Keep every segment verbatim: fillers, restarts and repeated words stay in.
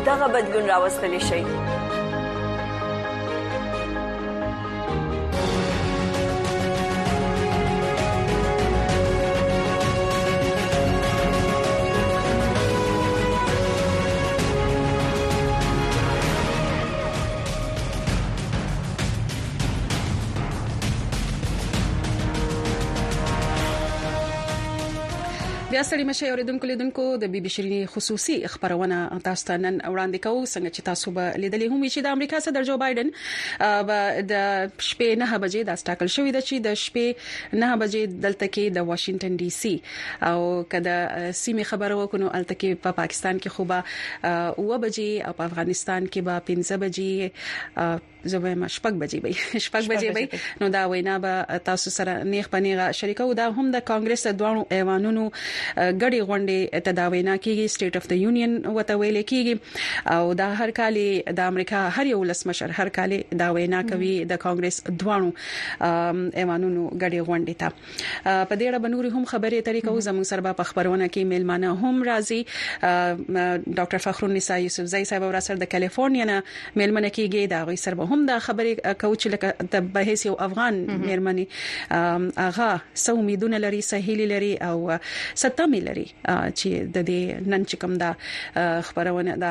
دغه بدلون راوستلی شي. بیا ستړي مشه اوریدونکو لیدونکو د بي بي شيريني خصوصي خبرونه تاسو ته نن وړاندې کوو څنګه چې تاسو به لیدلې هم چې د امریکا صدر جو بایدن د شپې نه بجې د سټاکل شوې د چې د شپې نه بجې دلته کې د واشنگټن ډي سي او کله سیمه خبرو وکړو الته کې په پاکستان کې خوبه او بجې او په افغانستان کې به پنځه بجې زبې مشپک بجې به شپږ بجې به نو دا وینا به تاسو سره نیغ پنیغه شریکو دا هم د کانګرس د دوه ایوانونو غړي غونډې تداوینا کیږي سټیټ اف د یونین وته ویل کیږي او دا هر کال د امریکا هر یو لسمشر هر کال دا وینا کوي د کانګرس دوانو ایوانونو غړي غونډې ته په دې اړه بنوري هم خبرې طریقو زموږ سره په خبرونه کې میلمانه هم راځي ډاکټر فخرالنساء یوسف زئی صاحب ورسره د کالیفورنیا نه میلمنه کیږي دا غي سره هم دا خبرې کوي چې د بهیس یو افغان میرمنی اغه سو امیدونه لري سهیلی لري او ستامي لري چې د دې نن چې کوم دا خبرونه دا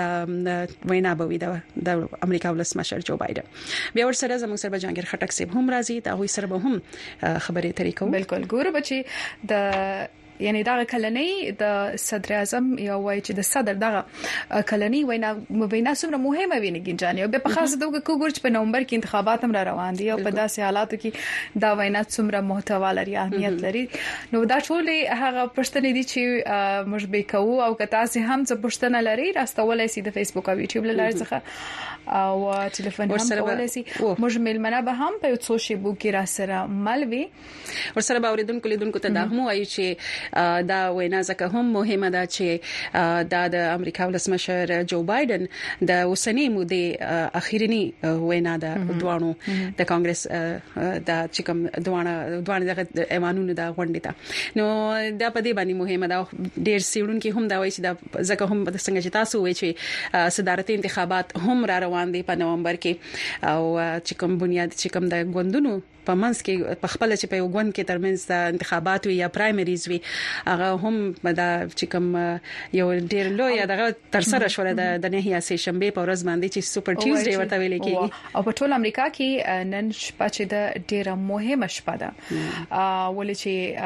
د وینا بوي د امریکا ولسمشر جو بایدن بیا ور سره زموږ سره جهانگیر خټک صاحب هم راځي دا وي سره به هم خبرې طریقو بالکل ګوره بچي د یعنی دا کلنۍ د صدر اعظم یو وای چې د صدر دغه کلنۍ وینا وینا څومره مهمه ویني ګنجاني او په خاص توګه کوګور چې په نومبر کې انتخابات هم را روان دي او په داسې حالاتو کې دا وینا څومره محتوا لري اهمیت لري نو دا ټول هغه پښتنې دي چې موږ به کوو او که تاسو هم څه پښتنه لري راستولای سي د فیسبوک او یوټیوب لاره څخه او ټلیفون هم کولای سي موږ میلمنه به هم په څو شی بو کې را سره ملوي ورسره به اوریدونکو لیدونکو ته دا هم وایي چې دا وینا ځکه هم مهمه ده چې دا د امریکا ولسمشر جو بایدن د اوسنۍ مودې اخیرنی وینا ده دوانو د کانګرس د چکم دوانه دوانه د ایوانونو د غونډې ته نو دا په دې باندې مهمه ده ډېر سیړون کې هم دا وایي چې دا ځکه هم څنګه چې تاسو وایي چې صدارتي انتخابات هم را روان دي په نومبر کې او چکم بنیاد چکم د غوندونو په منځ کې په خپل چې په یو غوند کې ترمنځ د انتخابات یا پرایمریز وي هغه هم د چکم یو ډیر لوی دغه تر سره شو د نهي سه شنبه په ورځ باندې چې سوپر ټیوزډے ورته ویل کېږي او په ټول امریکا کې نن شپه چې د ډیره مهمه شپه ده ولې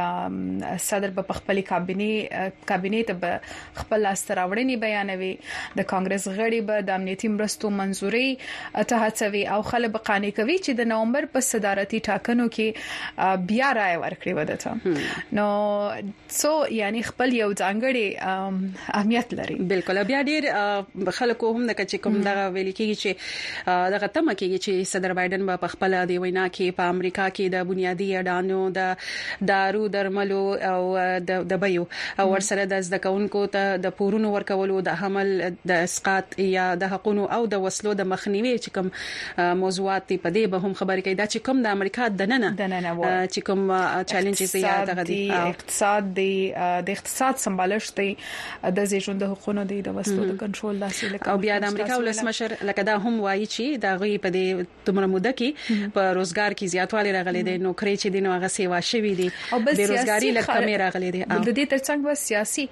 چې صدر په خپل کابینه کابینه ته خپل لاستراوړنی بیانوي د کانګرس غړي به د امنیتي مرستو منزوري ته هڅوي او خلک قانع کوي چې د نومبر په صدارتي ټاکنو کې بیا رائے ورکړي ودته نو سو یعنی خپل یو ځانګړي اهمیت لري بالکل بیا ډیر خلکو هم د کچ کوم دغه ویل کېږي چې دغه تمه کېږي چې صدر بایدن په خپل دی وینا کې په امریکا کې د بنیادی اډانو د دارو درملو او د بیو او ورسره د ځدکونکو ته د پورونو ورکولو د حمل د اسقاط یا د حقوقو او د وسلو د مخنیوي چې کوم موضوعات په دې به هم خبرې کوي دا چې کوم د امریکا دننه دننه چې کوم چیلنجز یا دغه دي اقتصاد دی د اقتصاد سمبالښت دی د زیږون د حقوقو دی د وسلو د کنټرول لاسه لکه او بیا د امریکا ولسمشر لکه دا هم وایي چې دا غي په دې تمره موده کې په روزګار کې زیاتوالی راغلي دي نوکری چې دي نو هغه سیوا شوی دي د روزګاری لکه کمی راغلي دي د دې ترڅنګ به سیاسي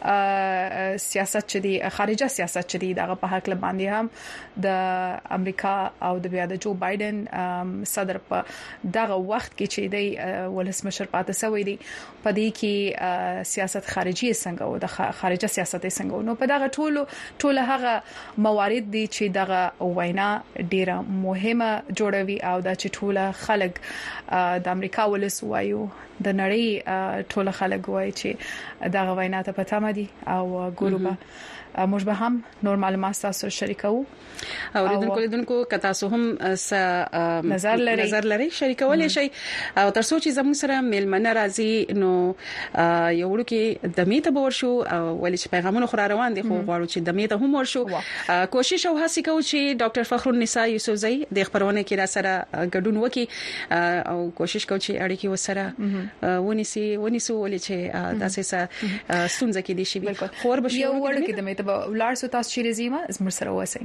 سیاست چې دی خارجه سیاست چې دی دغه په حق باندې هم د امریکا او د بیا د جو بایدن صدر په دغه وخت کې چې دی ولسمشر پاتې شوی دی په دې کې سیاست خارجي څنګه او د خارجه سیاست څنګه نو په دغه ټولو ټول هغه موارد دي چې دغه وینا ډیره مهمه جوړوي او د چټوله خلک د امریکا ولس وایو د نړۍ ټول خلک وایي چې دغه وینا ته پته مدي او ګوروبه موږ به هم نور معلومات تاسو شریکو او لیدونکو لیدونکو کتا سو هم نظر لري نظر لري شریکول شي او تر څو چې زموږ سره میلمنه راځي نو یو ورکه د میته بور شو ولې چې پیغامونه خو روان دي خو غواړو چې د میته هم ور شو کوشش او هڅه کوو چې ډاکټر فخرالنساء یوسف زئی د خبرونه کې را سره ګډون وکي او کوشش کوو چې اړیکې وسره ونیسي ونیسو ولې چې تاسو سره ستونزه کې دي شي خور بشي یو ورکه د ته ولار سو تاسو چې رزيمه زموږ سره وسی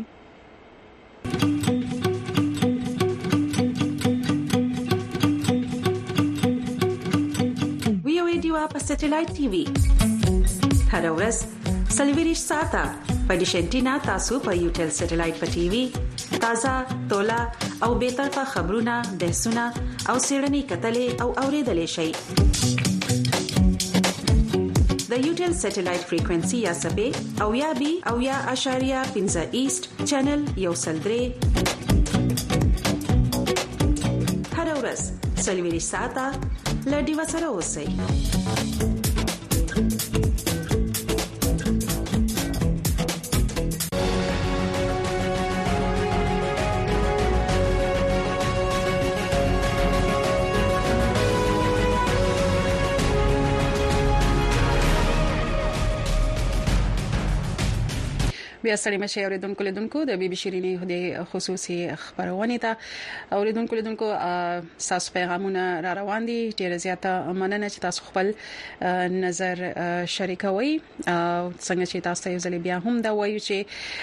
وی او ډیوا په سټلایټ ټي وي هر ورځ سلویریش ساته په ډیشنټینا تاسو په یوټل سټلایټ په ټي وي تازه تولا او به طرفه خبرونه بحثونه او سیړنی کتلې او اوریدلې شي د یوټل سټلایټ فریکوئنسي یا سبې او یا بي او یا اشاریه پنځه ایست چینل یو سلدري هر ورځ سلویریش ساته لډي وسره اوسئ بیا سړی مشه اوریدونکو لیدونکو د بي بي شيريني د خصوصي خبرونه ته اوریدونکو لیدونکو تاسو پیغامونه را روان دي ډیر زیاته مننه چې تاسو خپل نظر شریکوي څنګه چې تاسو یو ځل بیا هم دا وایو چې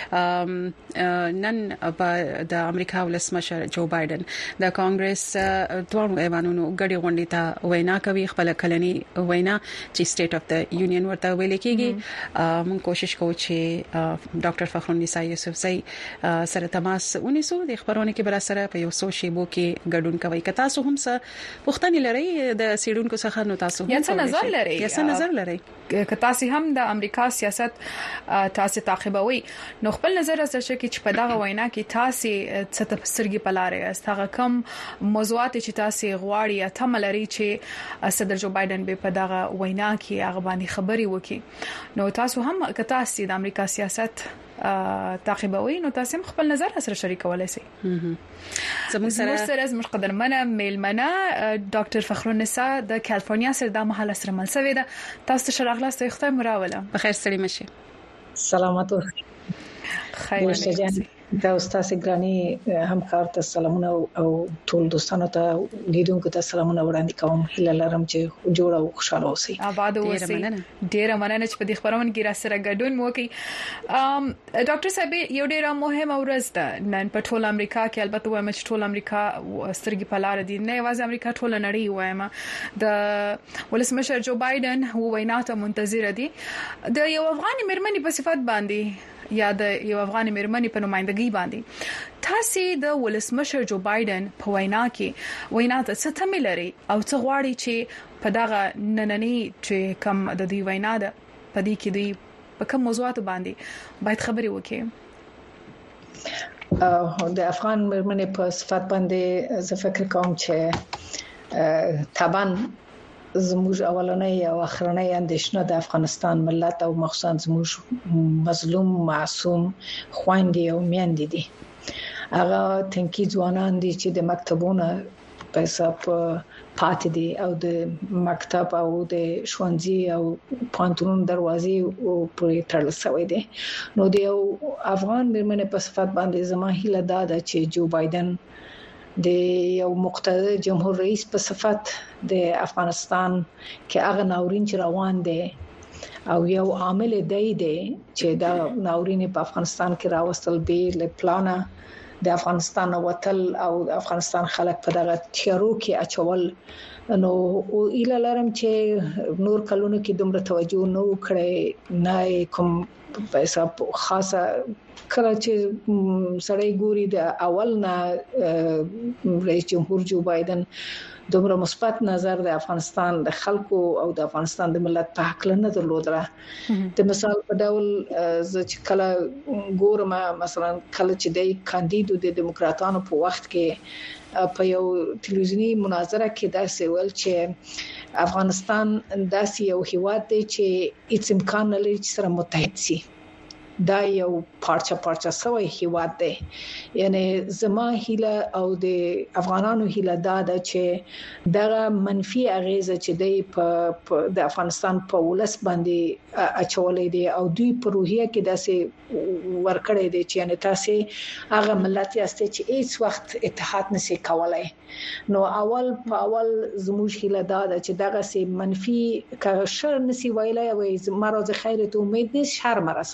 نن د امریکا ولسمشر جو بایدن د کانګرس دوه ایوانونو غړي غونډې ته وینا کوي خپل کلنی وینا چې سټیټ اف د یونین ورته ویل کېږي موږ کوشش کوو چې ډاکټر فخرالنساء یوسفزئی سره تماس ونیسو د خبرونه کې بر سره په یو څو شیبو کې ګډون کوي که تاسو هم څه پوښتنه لرئ د سیډونکو څخه نو تاسو یا څه نظر لرئ یا څه نظر لرئ که تاسو هم د امریکا سیاست تاسو تعقیبوي نو خپل نظر سره شي چې په دغه وینا کې تاسو څه تفسیرګي پلاره است هغه کم موضوعات چې تاسو غواړي یا تملري چې صدر جو بایدن به په دغه وینا کې هغه باندې خبري وکړي نو تاسو هم که تاسو د امریکا سیاست تعقیبوي نو تاسو هم خپل نظر سره شریکولای شئ زموږ سره سره زموږ قدرمنه میلمنه ډاکټر فخرالنساء د کالیفورنیا سره د محل سره ملسوي ده تاسو ته شرغلاس ته ختم راوله بخیر سړي مشه سلامات خیر دا استاد ګرانی همکار ته سلامونه او ټول دوستانو ته لیدونکو ته سلامونه وړاندې کوم هیله لرم چې جوړ او خوشاله اوسئ آباد اوسئ ډیره مننه چې په دې خبرونه کې را سره ګډون وکړي ډاکټر صاحب یو ډیره مهمه ورځ ده نن په ټول امریکا کې البته وایم چې ټول امریکا سترګې په لار دي نه یوازې امریکا ټول نړۍ وایم د ولسمشر جو بایدن هو وینا ته منتظر دي د یو افغاني مرمنې په صفت باندې یا د یو افغاني مرمنې په نمائندګۍ باندې تاسو د ولسمشر جو بایدن په وینا کې وینا ته څه تمه لري او څه غواړي چې په دغه نننۍ چې کم د دې وینا ده په دې کې دی په کوم موضوعات باندې باید خبري وکړي د افغان مرمنې په صفت باندې زه فکر کوم چې طبعا زموږ اولنۍ او اخرنۍ اندیشنه د افغانستان ملت او مخصوصا زموږ مظلوم معصوم خويندې او میندې دي هغه تنکي ځوانان دي چې د مکتبونو په حساب پاتې دي او د مکتب او د ښوونځي او پانتون دروازې پورې تړل شوی دي نو د افغان مرمنې په صفت باندې زما هیله ده چې جو بایدن د یو مقتدر جمهور رئیس په صفت د افغانستان کې هغه ناورین چې روان دي او یو عامل دی دی چې دا ناورین په افغانستان کې راوستل به له پلانه د افغانستان وتل او د افغانستان خلک په دغه تیارو کې اچول نو اله لرم چې نور کلونو کې دومره توجه نو کړي نه کوم په حساب خاصه کله چې سړی ګوري د اول نه رئیس جمهور جو بایدن دومره مثبت نظر د افغانستان د خلکو او د افغانستان د ملت په حق نه درلودره د مثال په ډول چې کله ګورم مثلا کله چې د کاندیدو د دیموکراتانو په وخت کې په یو ټلویزیونی مناظره کې دا سوال چې افغانستان داسې یو هیواد دی چې هیڅ امکان نه لري چې سره متحد شي دا یو پارچه پارچه سوی هیواد دی یعنی زما هیله او د افغانانو هیله دا ده چې دغه منفي اغیزه چې دی په د افغانستان په ولس باندې اچولې دي او دوی په روحیه کې داسې ورکړې دي چې یعنی تاسو هغه ملت یاست چې هیڅ وخت اتحاد نشي کولای نو اول په اول زموږ هیله دا ده چې دغه سي منفي که شر نشي ویلای او زما راز خیر ته امید نشي شر مرسان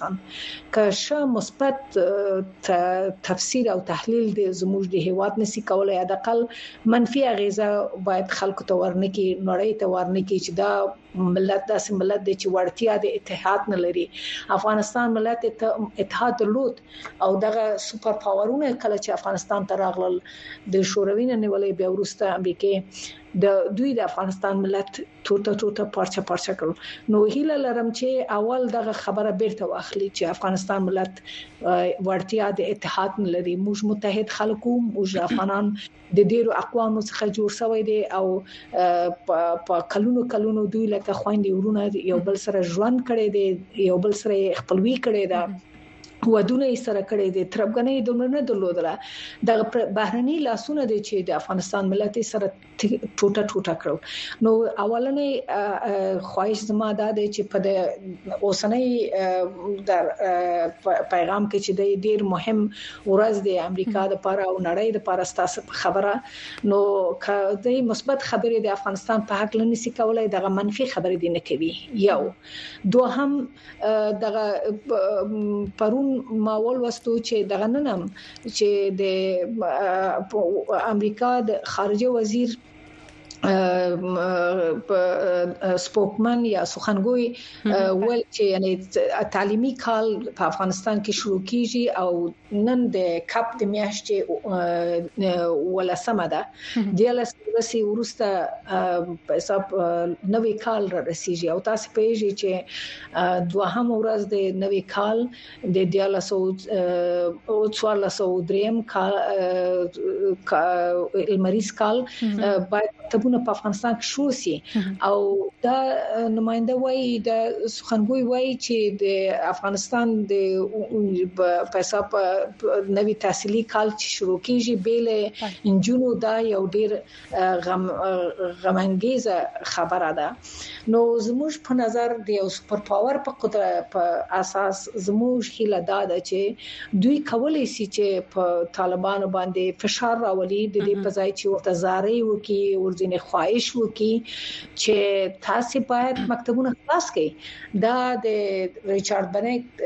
که شه مثبت تفسیر او تحلیل د زموږ د هیواد نسی کولای د اقل منفي اغیزه باید خلکو ته ورنکي نړۍ ته ورنکي چې دا ملت داسې ملت دی چې ورتیا د اتحاد نه لري. افغانستان ملت اتحاد درلود او دغه سوپر پاورونه کله چې افغانستان ته راغلل د شوروي نه نیولې بیا ورسته امریکای د دوی د افغانستان ملت ټوټه ټوټه پارچه پارچه کړ. نو هیله لرم چې اول دغه خبره بیرته واخلي چې افغانستان ملت ورتیا د اتحاد نه لري. موږ متحد خلکو موږ افغانان د ډیرو اقوامو څخه جوړ شوی دي او په کلونو کلونو دوی لکه خويندې ورونه یو بل سره ژوند کړي دي یو بل سره خپلوي کړي ده ودونه یې سره کړي دي تربګنې دومره نه درلودله د بهرني لاسونه دي چې د افغانستان ملت سره ټوټه ټوټه کړو. نو اولنې خواهش زما ده چې په د اوسنۍ د پیغام کې چې د ډیر مهم ورځ د امریکا د لپاره او نړۍ د لپاره ستاسو خبره نو کله مثبت خبرې د افغانستان په حق لنسي کولای دغه منفي خبرې دي نه کوي. یو دوهم دغه پرون ماول وستو چې دغه ننم چې د امریکا د خارجه وزیر سپوکمن یا سخنگوی ول چې یعنی تعلیمي کال په افغانستان کې شروع کیږي او نن د کپ د میاشتې ولسمه ده د لاسي ورسته په حساب نوې کال را رسیږي او تاسو پیژې چې دوهم ورځ د نوې کال د دیالاسو او څوارلسو دریم کال المریض کال باید تبونه په افغانستان کې شروع سي او دا نماینده وایي د سخنگوی وایي چې د افغانستان د په حساب نوې تحصیلي کال چې شروع کیږي بیل انجونو دا یو ډیر غم غمانګیزه خبره ده. نو زموږ په نظر د یو سپر پاور په قدرت په اساس زموږ هیله ده چې دوی کولای شي چې په طالبانو باندې فشار راولي د دې په ځای چې ورته زاري وکي ورځنی خواهش وکي چې تاسو باید مکتبونه خلاص کړئ. دا د ریچارډ بنک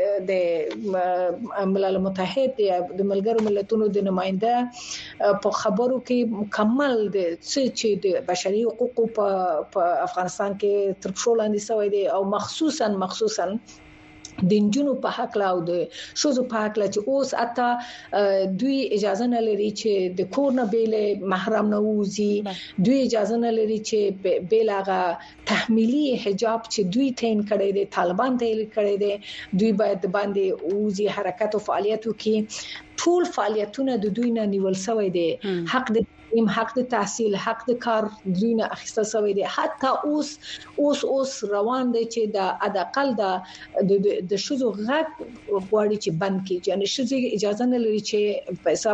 د ملل متحد د ملګرو ملتونو د نماینده په خبرو کې مکمل د چې د بشري حقوقو په افغانستان کې تر څو لاندې شوی دی او مخصوصا مخصوصا د انجونو په حق لا او د شوزو په حق لا چې اوس اته دوی اجازه نه لري چې د کور نه بیل محرم نه وځي دوی اجازه نه لري چې بیل هغه تحمیلی حجاب چې دوی تین کړي دي طالبان تین کړي دي دوی باید باندې وځي حرکت او فعالیت وکړي. ټول فعالیتونه د دوی نه نیول شوی دي حق د ایم حق د تحصیل حق د کار دوی نه اخیسته شوی دی حتی اوس اوس اوس روان دی چې د ادقل د د شوزو غږ غواړي چې بند کړي یعنی شوزي اجازه نه لري چې پیسې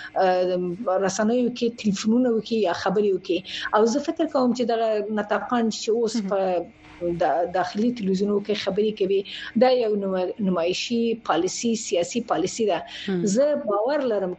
په رسنیو کې ټلیفونونه وکړي یا خبري وکړي. او زه فکر کوم چې د نطاقان چې اوس په د داخلي تلویزیونونو کې خبري کوي دا یو نمایشي پالیسی سیاسي پالیسی ده. زه باور لرم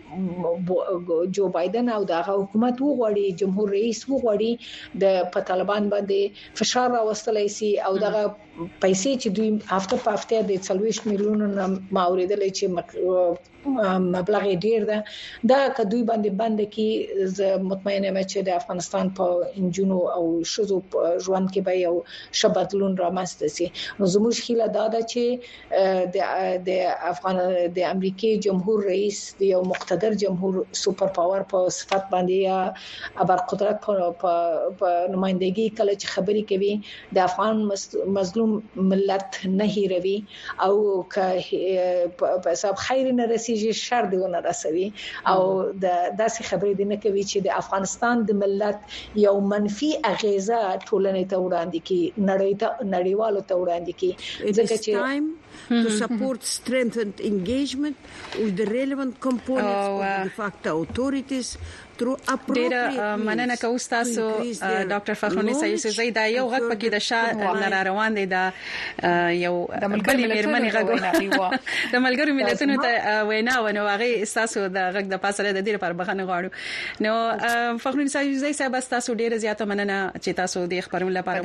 چې جو بایدن او دغه حکومت وغوړي جمهور رئیس وغوړي د طالبان باندې فشار راوستلای شي او دغه پیسې چې دوی هفته په هفته د څلويش میلیونو ماوریدل چې مبلغ ډیر ده دا کدوې باندې باندې کې زه مطمئنه یم چې د افغانستان په انجونو او شذو ژوند کې به یو شبدلون رامنځته شي. نو زموږ خیله دا ده چې د د افغان د امریکای جمهور رئیس د یو مقتدر جمهور سوپر پاور په صفت باندې یا ابر قدرت په نمائندګي کله چې خبري کوي د افغان مظلوم ملت نه هیروي او که په حساب خیر نه رسي شر دیونه رسوي او د داسې خبرې دي نه کوي چې د افغانستان د ملت یو منفي اغیزه ټولنې ته وړاندې کی نړۍ ته نړیوالو ته وړاندې کی ځکه چې to support strengthened engagement with the relevant components oh, uh, of the facto authorities through appropriate مننه کوم تاسو ډاکټر فخرونی سید زیدا یو غږ پکې د شاه لار روان دی دا یو د ملګری مېرمنې غږ د ملګری ملتونو ته وینا ونه واغې تاسو د غږ د پاسره د دې لپاره بخښنه غواړو. نو فخرونی سید زیدا تاسو ډیره زیاته مننه چې تاسو د خبرونو لپاره وخت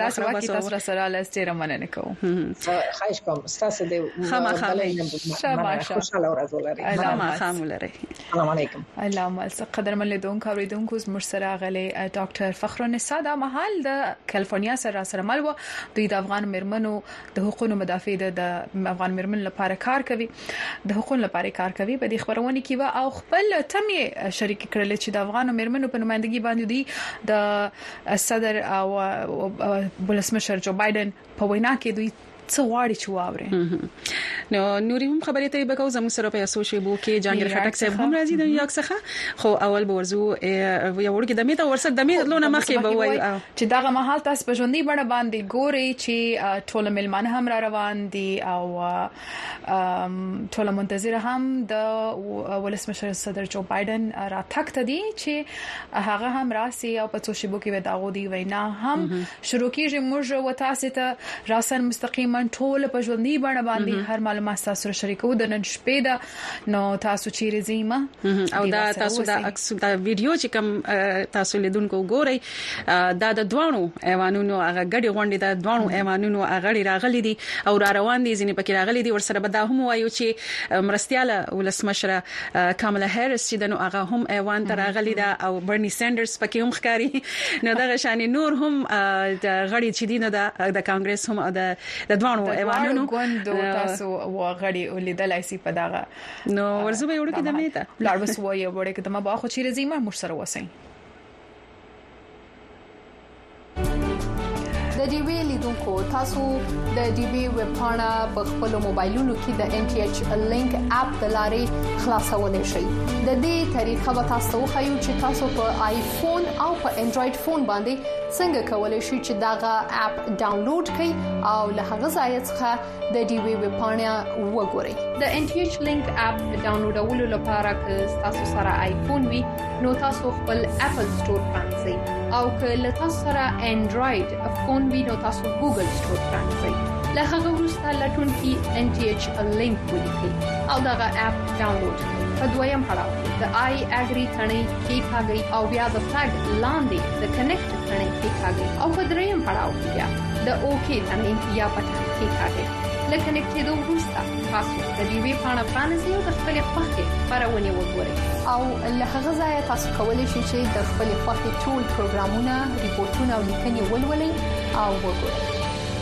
تاسو سره لاستره مننه کوم خواهش کوم تاسو دې شاباش خوشاله ورځ ولرئ الله خام ولرئ السلام علیکم اللهم قدرمن لیدونکو اوریدونکو زموږ سره غلي ډاکټر فخرالنساء د محل د کالیفورنیا سره سره ملو دوی د افغان مرمنو د حقوقو مدافع د افغان مرمن لپاره کار کوي د حقوقو لپاره کار کوي په دې خبرونه کې او خپل تمې شریک کړل چې د افغان مرمنو په نمائندګي باندې دي د صدر او ولسمشر جو بایدن په وینا کې دوی څو واړی چې واوري نو نوري هم خبرې ته به کوم زموږ سره په اسوشیبو کې جانګیر خټک صاحب هم راځي د یو څخه خو اول به ورزو یو ورګه د میته ورسره د میته لونه مخې به وای چې دغه محل تاسو په ژوندۍ بڼه باندې ګوري چې ټول ملمانه هم را روان دي او ټول منتظر هم د ولسمشر صدر جو بایدن را تک ته دي چې هغه هم راسي او په اسوشیبو کې به داغو دی وینا هم شروع کیږي موږ وتاسو ته راسن مستقیما ټول په ژوندۍ بڼه باندې هر معلومات تاسو سره شریکو د نن شپې دا نو تاسو چیرې زیمه او دا تاسو دا عکس دا ویډیو چې کوم تاسو لیدونکو ګورئ دا د دوانو ایوانونو هغه غړي غونډې د دوانو ایوانونو هغه راغلي دي او را روان دي ځینې پکې راغلي دي ورسره به دا هم وایو چې مرستياله ولسمشر کاملا هریس چې دنو هغه هم ایوان ته راغلي دا او برني سانډرز پکې هم ښکاری نو دغه شان نور هم د غړي چې دي نه د کانګرس هم د دوانو ایوانونو غوندو تاسو وغړي ولیدلای سي په دغه نو ورزو به وړو کې د میته لاړ وسو یو وړو کې د ما باخو چیرې زیمه مر سره وسای د ډي وی لیدونکو تاسو د ډي وی ویب پاڼه په خپل موبایلونو کې د ان ټي ایچ لینک اپ د لارې خلاصولای شئ د دې طریقه به تاسو خو چې تاسو په آیفون او په انډراید فون باندې څنګه کولای شئ چې داغه اپ ډاونلوډ کړئ او له هغه ځای څخه د ډي وی ویب پاڼه وګورئ د ان ټي ایچ لینک اپ ډاونلوډولو لپاره که تاسو سره آیفون وي نو تاسو خپل اپل سٹور پرانځئ او که له تاسو سره انډراید فون وي نو تاسو ګوګل سٹور پرانځئ له هغه وروسته لټون کې ان ټي ایچ لینک ولیکئ او دغه اپ ډاونلوډ کړئ په دویم پړاو د آی اګری ثنې کې کاږي او بیا د فلګ لاندې د کنیکټ ثنې کې کاږي او په دریم پړاو کې بیا د اوکی ثنې یا پټ کې کاږي لکه نکټېدو وروسته تاسو د دې وی پاڼه پرانځئ او د خپل خوښې خبرونه وګورئ او له هغه ځای تاسو کولی شئ چې د خپل خوښې ټول پروګرامونه ریپورتونه او لیکنې ولولئ او وګورئ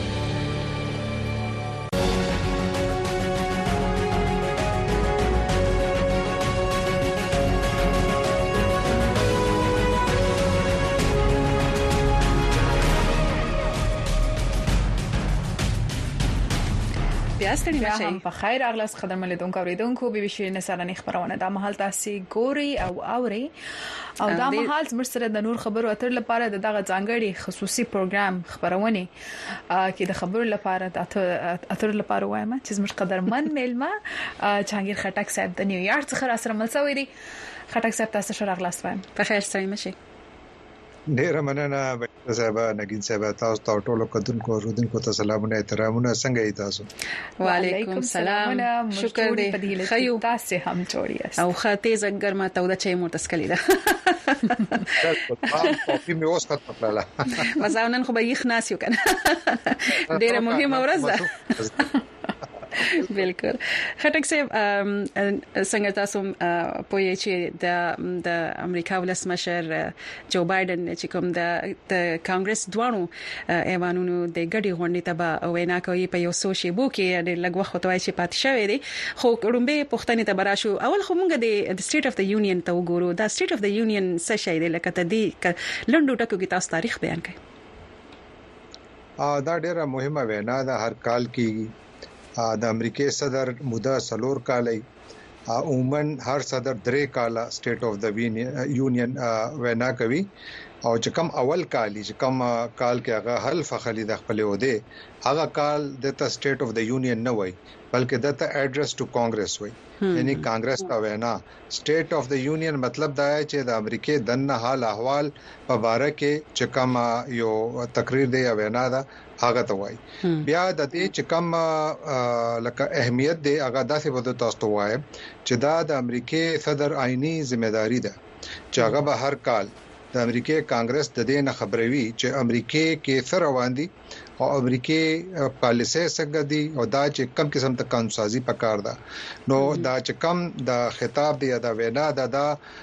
ستړي مشي په خیر اغلاس خدمت لیدونکو اوریدونکو بي بي سي نسراني خبرونه د محل تاسو ګوري او اوري او دا محل مرسره د نور خبرو اتر لپاره دغه ځانګړي خصوصي پروګرام خبرونه کې د خبرو لپاره د اتر لپاره وایم چې زموږ قدرمن میلمه جهانگیر خټک صاحب د نیویارک څخه را سره ملسوي دي خټک صاحب تاسو سره اغلاس وایم په خیر ستړي مشي ډیر مننه صاحب نګین صاحب تاسو ته ټولو کډونکو رودونکو ته سلامونه احترامونه څنګه یې تاسو وعلیکم السلام شکر دې خیو تاسو هم جوړی او خاطه زګر ما ته د چای مو تسکلی ده کافي مې اوس خط پکړه وزاونن خو به یې خناس یو کنه ډیره مهمه ورځ ده بالکل خټک صاحب څنګه تاسو پوهیږئ چې د د امریکا ولسمشر جو بایدن چې کوم د د کانګرس دوانو ایوانونو د ګډي غونډې ته وینا کوي په یو سوشیبو کې د لګ وخت توای چې پات شوی دی خو رومبه پښتنې ته براشو اول خو موږ د سټیټ اف د یونین ته وګورو دا سټیټ اف د یونین څه شی دی لکه ته دی لندو ټکو کې تاسو تاریخ بیان کړئ دا ډیره مهمه وینا ده هر کال کې د امریکای صدر موده سلور کالي عموماً هر صدر درې کاله سټیټ اف د یونین وینا کوي او چې کوم اول کال چې کوم کال کې هغه حلف خلی د خپل وده هغه کال د ته سټیټ اف د یونین نه وای بلکې د ته ایډریس ټو کانګرس وای یعنی کانګرس ته وینا سټیټ اف د یونین مطلب دا دی چې د امریکای دنه حال احوال په باره کې چې کوم یو تقریر دی وینا دا هغه ته وای بیا د دې چې کوم لکه اهمیت دی هغه داسې بده تاسو وای چې دا د امریکای صدر آئینی ځمېداري ده چې هغه به هر کال د امریکای کانګرس د دې نه خبروي چې امریکای کې سره روان دي او امریکای پالیسي څنګه دي او دا چې کم قسم ته قانون سازي پکار ده نو دا چې کم د خطاب دی دا وینا دا دا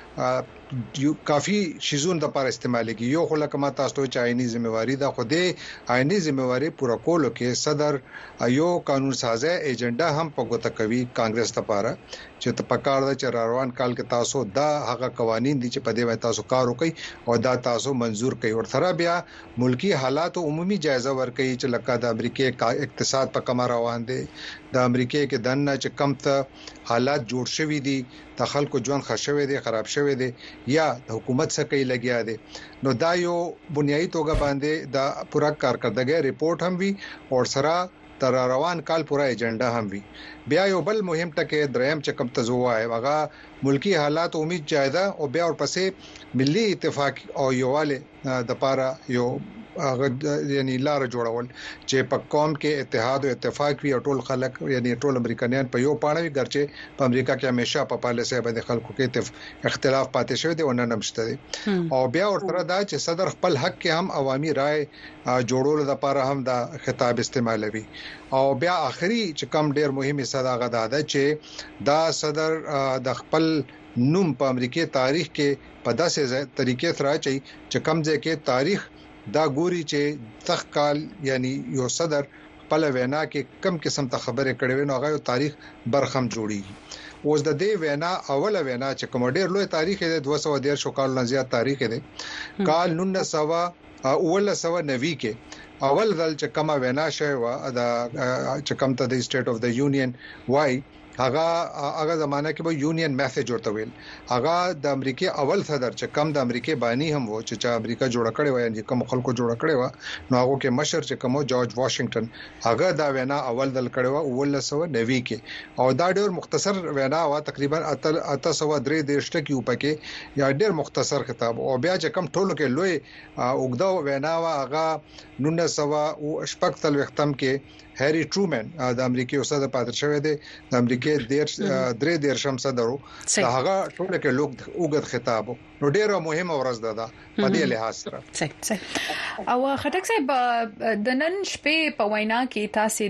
یو کافی شیزون د پر استعمالي یو خو لکه ما تاسو ته آئینی ځمواري دا خو دې آئینی ځمواري پورا کولو کې صدر یو قانون سازه ایجنډا هم په ګوته کوي کانګرس لپاره چې ته پکار د چروان کال کې تاسو دا هغه قوانين دي چې په دې وای تاسو کار وکړي او دا تاسو منزور کړي او سره بیا ملکی حالات عمومي جایزه ورکړي چې لکه د امریکای اقتصاد په کم روان دي د امریکای کې دنه چې کم ته حالات جوړ شوي دي د خلکو ژوند خښوي دي خراب شوي دي یا د حکومت څخه کوي لګیا دي نو دا یو بنیادی توګه باندې دا پورا کارکردګي ریپورت هم وی او سره تر روان کال پورا ایجنډا هم وی بیا یو بل مهم ټکی دریم چې کم تزوه هغه ملکی حالات امید جایده او بیا ورپسې ملي اتفاق او یواله د پاره یو هغه یعنی لار جوړول چې په قوم کې اتحاد او اتفاق وي او ټول خلک یعنی ټول امریکایان په یو پاڼه وي ګرځي په امریکا کې همیشه په پالیسي باندې خلکو کې اختلاف پاتې شوی دی او نه نمشته دي او بیا ورته دا چې صدر خپل حق کې هم عوامي رائے جوړول لپاره هم دا خطاب استعمالوي او بیا اخري چې کم ډیر مهمه صداغه ده چې دا صدر د خپل نوم په امریکای تاریخ کې په داسې طریقې سره چې کم ځای کې تاریخ دا ګوري چې تخ کال یعنی یو صدر خپل وینا کې کم قسم ته خبره کړې نو هغه تاریخ برخم جوړي اوس د دې وینا اوله وینا چې کوم ډیر لوی تاریخ دی دوه سوه ډیر کال نه زیات تاریخ دی کال نولس سوه اول سوه نوي کې اول ځل چې کومه وینا شوی و د چې کوم ته د سټیټ اف د یونین وای هغه هغه زمانہ کې به یونین میسج ورته ویل هغه د امریکای اول صدر چې کم د امریکای بانی هم وو چې چې امریکا جوړ کړي و یعنی کوم خلکو جوړ کړي و نو هغه کې مشر چې کوم جورج واشنگټن هغه دا وینا اول دل کړي و اول سوه نوي کې او دا ډېر مختصر وینا و تقریبا اته سوه درې دیرش ټکی وپکې یا ډېر مختصر خطاب او بیا چې کم ټولو کې لوی اوګدا وینا و هغه نولس سوه او شپږ تل وختم کې هری ټرومن د امریکای اوسه د پاتر شوی دی د امریکای ډیر درې ډیر شم صدرو هغه ټول کې لوګ اوګد خطاب نو ډیره مهمه ورځ ده په دې لحاظ سره صحیح صحیح او خټک صاحب د نن شپې په وینا کې تاسو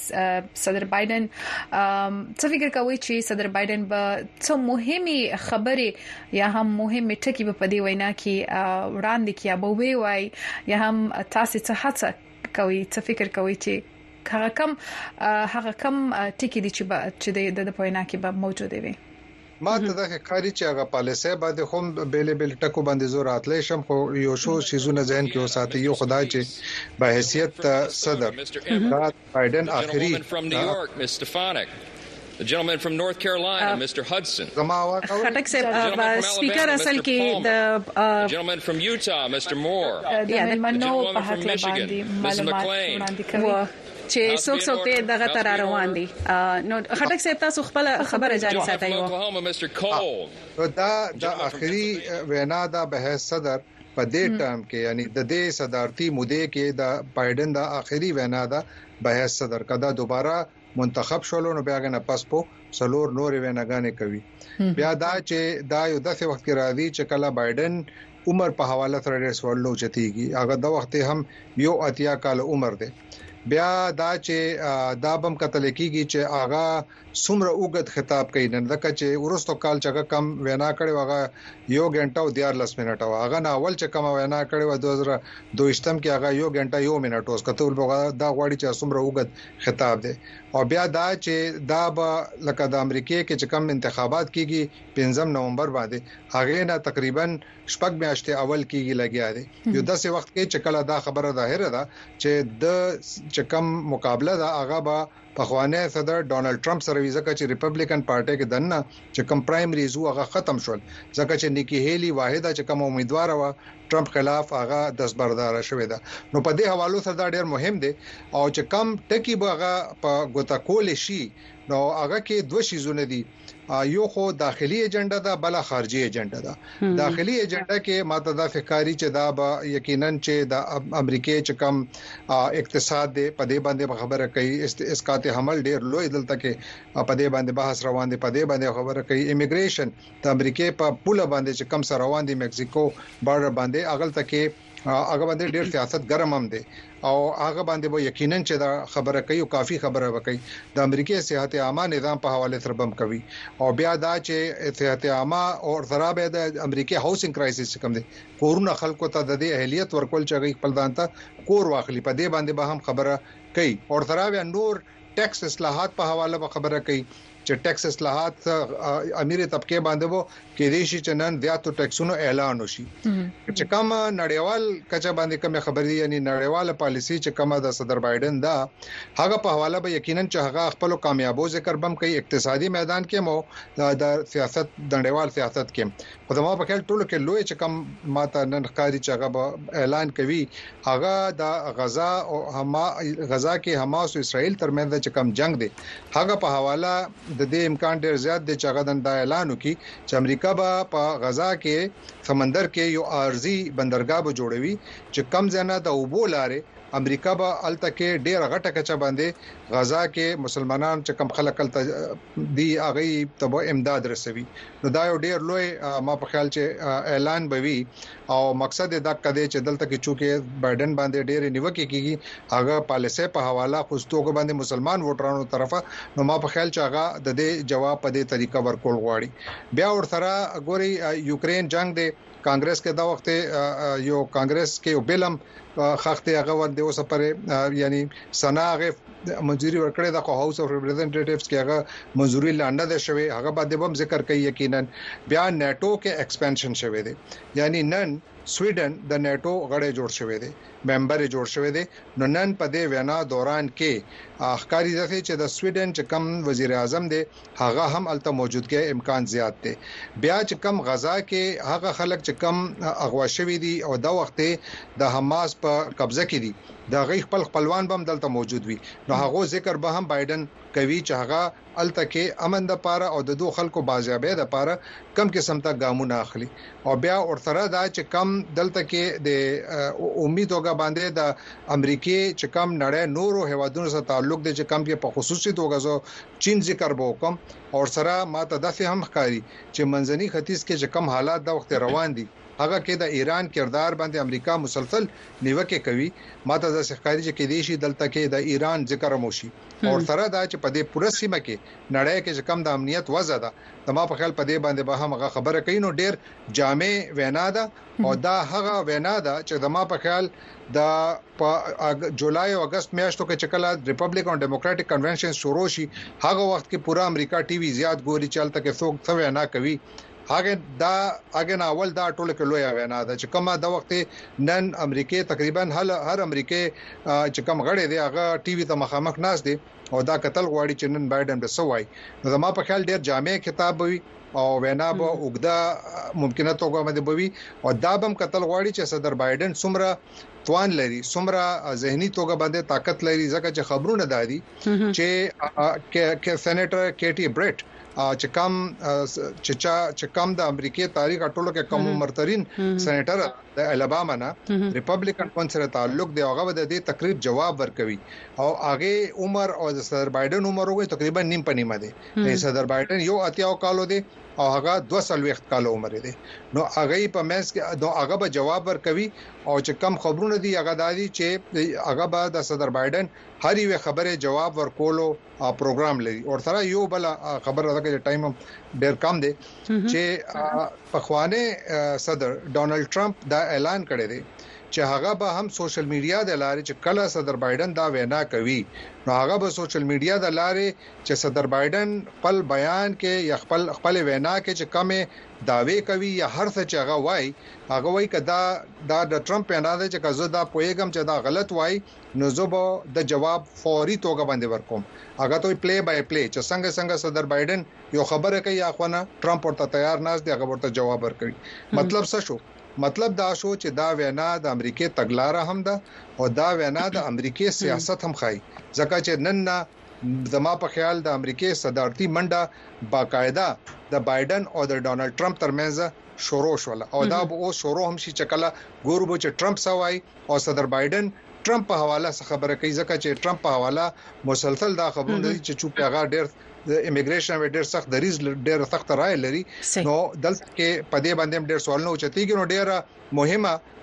د صدر بایدن څه فکر کوئ چې صدر بایدن به څه مهمه خبره یا هم مهمه ټکی په دې وینا کې وړاندې کیا به وی وای یا هم تاسو څه هڅه کوي څه فکر کوي چې هغه کم هغه کم ټکی دي چې د پوینا کې به موجود وي ما ته د ښکاری چې هغه پالیسي باندې هم بیل بیل ټکو باندې زور اتلې شم خو یو شو شیزونه ذهن کې وساتي یو خدای چې به حیثیت صدر بایدن اخري The gentleman from North Carolina, uh, Mister Hudson. Khatak sahab speaker asal ke the gentleman from Utah, Mister Moore. Yeah, the gentleman from Michigan, Missus McClain. چې څوک څوک ته دغه تر روان دي نو خټک صاحب تاسو خپل خبره جاري ساتي وو دا د اخري وینا دا بحث صدر په دې ټایم کې یعنی د دې صدارتي مودې کې د بایدن دا اخري وینا دا بحث صدر کدا دوباره منتخب شولو نو بیا غنه پس په سلور نور ویناګانې کوي بیا دا چې دا یو دغه وخت کې راځي چې کله بایدن عمر په حواله سره ډېر سوالو چتيږي هغه د وخت هم یو اتیا کال عمر دی بیا دا چې دا بم قتل کیږي چې آغا څومره اوګد خطاب کوي نن دغه چې ورستو کال چې کم وینا کړي واغه یو غنټه او دیار لس منټه واغه نه اول چې کم وینا کړي و دوه هزار دویشتم کې هغه یو غنټه یو منټه اوس کته دا غواړي چې څومره اوګد خطاب دی او بیا دا چې دا به لکه د امریکای کې چې کم انتخابات کیږي پنځم نومبر باندې هغه نه تقریبا شپږ میاشتې اول کیږي لګیا دی یو داسې وخت کې چې کله دا خبره ظاهره ده چې د چې کم مقابله دا هغه به پخوانه صدر ډونالد ټرمپ سره ویزه چې ریپبلیکن پارټي کې دنه چې کم پرایمریز هغه ختم شول ځکه چې نیکی هیلی واحده چې کوم امیدوار و ټرمپ خلاف هغه دستبردار شوې ده نو په دې حوالو سره دا ډېر مهم دی او چې کم ټکی به هغه په ګوتا کول شي نو هغه کې دوه شیزونه دي یو خو داخلي ایجنډا ده بل خارجي ایجنډا ده داخلي ایجنډا کې ماته دا فکرې چې دا به یقینا چې د امریکای چې کم اقتصاد دی په دې باندې خبره کوي اسقاط حمل ډیر لوی دلته کې په دې باندې بحث روان دي په دې باندې خبره کوي امیګریشن د امریکای په پوله باندې چې کم سره روان دي مکسیکو بارډر باندې اغل ته کې هغه باندې ډېر سیاست ګرم هم دي او هغه باندې به یقینا چې دا خبره کوي او کافي خبره وکړي د امریکای صحت عامه نظام په حواله سره بم کوي او بیا دا چې صحت عامه او خرابې د امریکای هاوسینګ کرایسس کوم دي کورونه خلکو ته د اهلیت ورکول چې خپل ځانته کور واخلي په دې باندې به هم خبره کوي او خرابې نور ټیکس اصلاحات په حواله به خبره کوي چې ټیکس اصلاحات امیر طبقه باندې وو کې دې شي چې نن زیاتو ټیکسونو اعلان وشي چې کوم نړیوال کچا باندې کوم خبري یعنی نړیواله پالیسی چې کومه د صدر بایدن دا هغه په حواله به یقینا چې هغه خپل کامیابو ذکر بم کوي اقتصادي میدان کې مو د سیاست د نړیوال سیاست کې په دمو په خپل ټولو کې لوی چې کوم ماته نن ښکاری چې هغه اعلان کوي هغه د غزا او حما غزا کې حماس او اسرائیل ترمنځ چې کوم جنگ دی هغه په حواله د دې امکان ډیر زیات دی چې هغه د اعلان وکړي چې امریکا به په غزا کې سمندر کې یو ارزي بندرګاه به جوړوي چې کم ځنه د اوبو لارې امریکا به الته کې ډیر غټه کچا باندې غزا کې مسلمانان چې کم خلک الته دی هغه ته امداد رسوي نو دا یو ډیر لوی ما په خیال چې اعلان بوي او مقصد دا کده چې دلته کې چونکه بایدن باندې ډیر نیوکه کیږي هغه پالیسي په حواله خوستوګ باندې مسلمان ووټرانو طرفه نو ما په خیال چې هغه د دې جواب په دې طریقه ورکول غواړي بیا ورسره ګوري یوکرين جنگ دی کانګرس کې دا وخت یو کانګرس کې یو بلم خاخته هغه ور دی اوسه پر یعنی سناغه منځوري ورکړه د هاوس اف ریپرزنټیټیوز کې هغه منځوري لاندې ده شوی هغه باندې هم ذکر کوي یقینا بیا نیټو کې ایکسپانشن شوی دی یعنی نن سویډن د نیټو غړی جوړ شوی دی ممبر جوړ شوی دی نو نن په دې وینا دوران کې اخکاری ځکه چې د سویډن چې کم وزیر اعظم دی هغه هم الته موجودګي امکان زیات دی بیا چې کم غزا کې هغه خلک چې کم اغوا شوی دي او دا وخت د حماس په قبضه کې دي دا غي خپل خپلوان به هم دلته موجود وي نو هغه ذکر به هم بایدن کوي چې هغه الته کې امن د پاره او د دوه خلکو بازیابې د پاره کم قسم ته ګامونه اخلي او بیا ورسره دا چې کم دلته کې د امید وګ باندې د امریکای چې کم نړۍ نورو هوادونو سره تعلق دي چې کم کې په خصوصي توګه زو چین ذکر به وکم او سره ماته داسې هم ښکاری چې منځني ختیځ کې چې کم حالات د وخت روان دي هغه کې د ایران کردار باندې امریکا مسلسل نیوکه کوي ماته د ښکاری چې کې دي شي دلته کې د ایران ذکر موشي او سره دا چې په دې پوره سیمه کې نړۍ کې چې کم د امنیت وضع ده تمام په خیال په دې باندې به هم خبره کوي نو ډیر جامع وینا ده او دا هغه وینا ده چې زما په خیال د جولای او اگست میاشتو کې چې کله ریپبلک او ډیموکراټک کنونشن شروع شي هغه وخت کې پورا امریکا ټي وي زیات ګوري چلته کې څوک څه وینا کوي هغه دا هغه اول دا ټوله کې لوی وینا ده چې کومه د وخت نن امریکای تقریبا هر هر امریکای چې کوم غړي دی هغه ټي وي ته مخامخ ناس دي او دا قتل غواړي چې نن بایدن به سوای نو زما په خیال ډیر جامع کتاب وي او وینا به وګدا ممکنه توګه باندې بوي او دا بم قتل غواړي چې صدر بایدن څومره توان لري څومره ذهني توګه باندې طاقت لري ځکه چې خبرونه دادي چې کې سېنیټر کېټي بریټ چې کم چې کم د امریکای تاریخ ټولو کې کم عمرترین سېنیټر د الاباما نه ریپبلیکن کون سره تعلق دی هغه د دې تقریر جواب ورکوي او هغه عمر او د صدر بایدن عمر وګورئ تقریبا نیم پنیمه دی صدر بایدن یو اتیاو کالو دی او هغه دوه سل وخت کال عمر دی نو هغه په مېس کې هغه به جواب ورکوي او چې کم خبرونه دي هغه دادي چې هغه به د صدر بایدن هر یو خبره جواب ورکولو پروګرام لري او سره یو بل خبره ده چې ټایم ډیر کم دی چې په خوانه صدر ډونالد ټرمپ دا اعلان کړی دی چې هغه به هم سوشل میډیا د لارې چې کله صدر بایدن دا وینا کوي نو هغه به سوشل میډیا د لارې چې صدر بایدن خپل بیان کې یا خپل خپل وینا کې چې کمه داوی کوي یا هر څه چې هغه وای هغه وای کدا دا د ټرمپ نه ده چې کزه دا پویګم چې دا غلط وای نو زه به د جواب فوري توګه باندې ورکوم هغه ته پلی بای پلی چې څنګه څنګه صدر بایدن یو خبره کوي اخوانه ټرمپ ورته تیار ناز دی هغه ورته جواب ورکړي مطلب څه شو مطلب دا شو چې دا وینا د امریکای تګلارې هم ده او دا وینا د امریکای سیاست هم خای ځکه چې نن نه زما په خیال د امریکای صدارتي منډه باقاعده د بایدن او د ډونالد ټرمپ ترمنځ شروع شول او دا به او شروع هم شي چې کله ګوربو چې ټرمپ سوای او صدر بایدن ټرمپ په حواله خبره کوي ځکه چې ټرمپ په حواله مسلسل دا خبرونه دي چې چوپ هغه ډېر د امیګریشن و ډېر سخت دریز ډېر سخت رائے لري نو دلته کې په دې باندې ډېر سوالونه اوچتيږي نو ډېر مهمه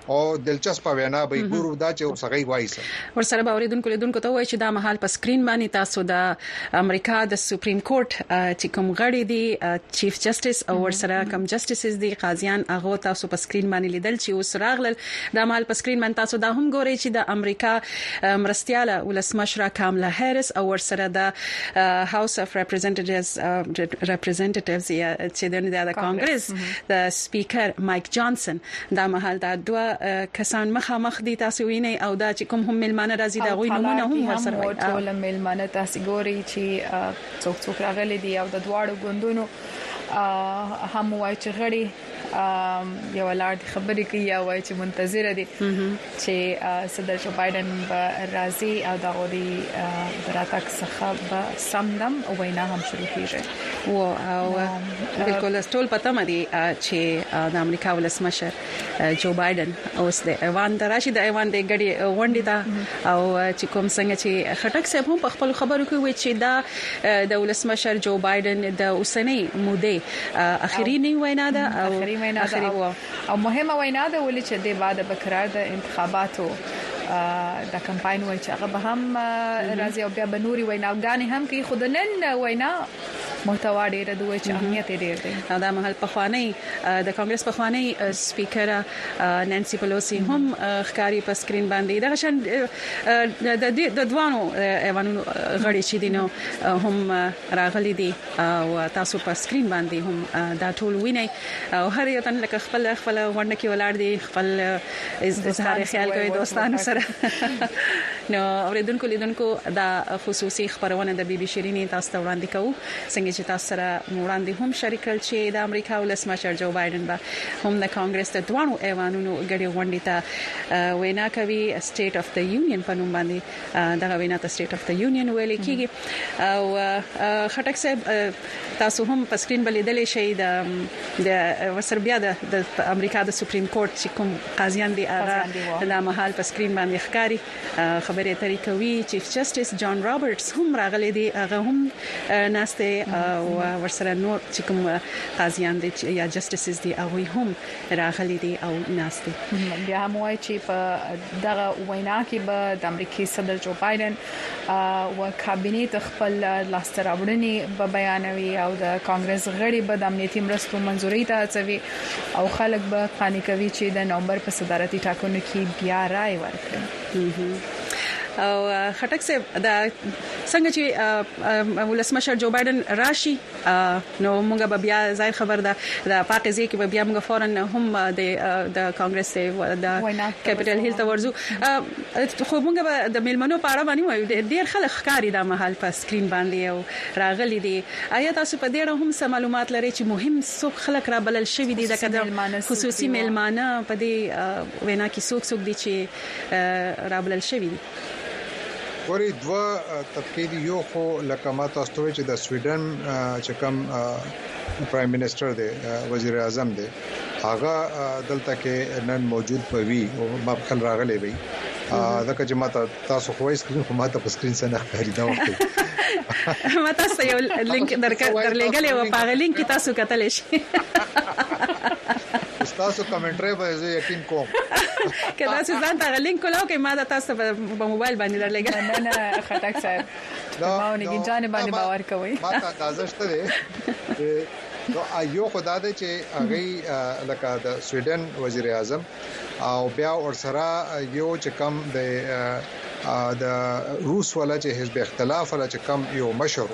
او دلچسپ وینا به ګورو دا چې اوسغي وایسه ورسره باوریدونکو لیدونکو ته وایي چې دا مهال په سکرین باندې تاسو د امریکا د سپریم کورټ چې کوم غړي دي چیف جسټس او ورسره کوم جسټسز دي قاضیان هغه تاسو په سکرین باندې لیدل چې اوس راغلل دا مهال په سکرین باندې تاسو دا هم ګورئ چې د امریکا مرستياله ولسمشره کاملا هریس او ورسره د هاوس اف ریپرزنټیټیوز ریپرزنټیټیوز چې د کانګرس د سپیکر مایک جانسن دا مهال دا دوه کسان مخامخ دي تاسو وینئ او دا چې کوم هم ملمانه راځي دا غوي نمونه هم ورسره وي ټول ملمانه تاسو ګورئ چې څوک څوک راغلي دي او د دواړو ګوندونو هم وایي چې غړي یو لارد خبرې کوي او وایي چې منتظر دي چې صدر جو بایدن به راځي او دا غوډي براتک څخه به سمدم او وینا هم شروع کیږي او بالکل ټول پته مدي چې د امریکا ولسمشر جو بایدن اوس د ایوان د راشد ایوان د غړي وندي دا او چې کوم څنګه چې خټک صاحب هم په خپل خبرو کې وایي چې دا د ولسمشر جو بایدن د اوسنۍ موده اخرینی وینا ده او اخري وینا ده او مهمه وینا ده ولې چې د بعد بقرار د انتخاباتو د کمپاین وای چې هغه به هم راځي او بیا بنوري ویناګانی هم کوي خودنن وینا محتوا ډیره دوی چې اهمیت ډیر دی دا مهال په خوانی د کانګرس په خوانی سپیکر نانسی پلوسی هم ښکاری په سکرین باندې دا شان د د دوانو ایوانو غړي چې دینو هم راغلي دي او تاسو په سکرین باندې هم دا ټول ویني او هر یو تن لکه خپل خپل ورنه کې ولاړ دي خپل اظهار خیال کوي دوستانو سره نو اوریدونکو لیدونکو دا خصوصي خبرونه د بي بي شيريني تاسو ته وړاندې کوو څنګه چې تاسو سره وړاندې هم شریکل چې د امریکا ولسمشر جو بایدن به هم د کانګرس د دوانو ایوانونو غړي غونډې ته وینا کوي سټیټ اف د یونین په نوم باندې دا وینا ته سټیټ اف د یونین ویل کیږي او خټک صاحب تاسو هم په سکرین بلیدلې شي د د وسربیا د امریکا د سپریم کورټ چې کوم قاضیان دي هغه د مهال په سکرین باندې ښکاری خبرې اترې کوي چیف جسټس جان رابرټس هم راغلي دي هغه هم ناسته او ورسره نور چې کوم قاضیان دي یا جسټسز دي هغه هم راغلي دي او ناسته بیا هم وایي چې په دغه وینا کې به د امریکای صدر جو بایدن او کابینه خپل لاستراوړنی به بیانوي او د کانګرس غړي به د امنیتي مرستو منځوري ته اچوي او خلک به قانوني کوي چې د نومبر په صدارتي ټاکنو کې بیا رائے ورکړي او خټک صاحب دا څنګه چې ولسمشر جو بایدن راشي نو موږ به بیا ځای خبر ده د پاکستان کې به بیا موږ فورن هم د د کانګرس د کیپټل هیل ته ورزو خو موږ به د میلمنو په اړه باندې وایو ډیر خلک ښکاری دا مهال په سکرین باندې او راغلي دي آیا تاسو په دې اړه هم څه معلومات لرئ چې مهم څوک خلک را بلل شوی دي د خصوصي میلمانه په دې وینا کې څوک څوک دي چې را بلل شوی دي ورې دوا طبقه دی یو خو لکه ما تاسو ته چې د سویډن چې کوم پرایم منسٹر دی وزیر اعظم دی هغه دلته کې نن موجود پوي او ما خپل راغلي وي دا چې ما تاسو خو سکرین خو ما ته په سکرین سره ښکاري دا وخت ما تاسو یو لینک درلېګلې او په لینک تاسو کتلی شئ تاسو کمنټري به زه یقین کوم کله چې ځان ته لینک کولاو کې ما د تاسو په موبایل باندې درلېګل نه نه خټک صاحب ما ونه کې ځان باندې باور کوي ما تاسو شته نو ایو خدای دې چې هغه لکه د سویډن وزیر اعظم او بیا ورسره یو چې کم د د روس ولا چې حزب اختلاف ولا چې کم یو مشهور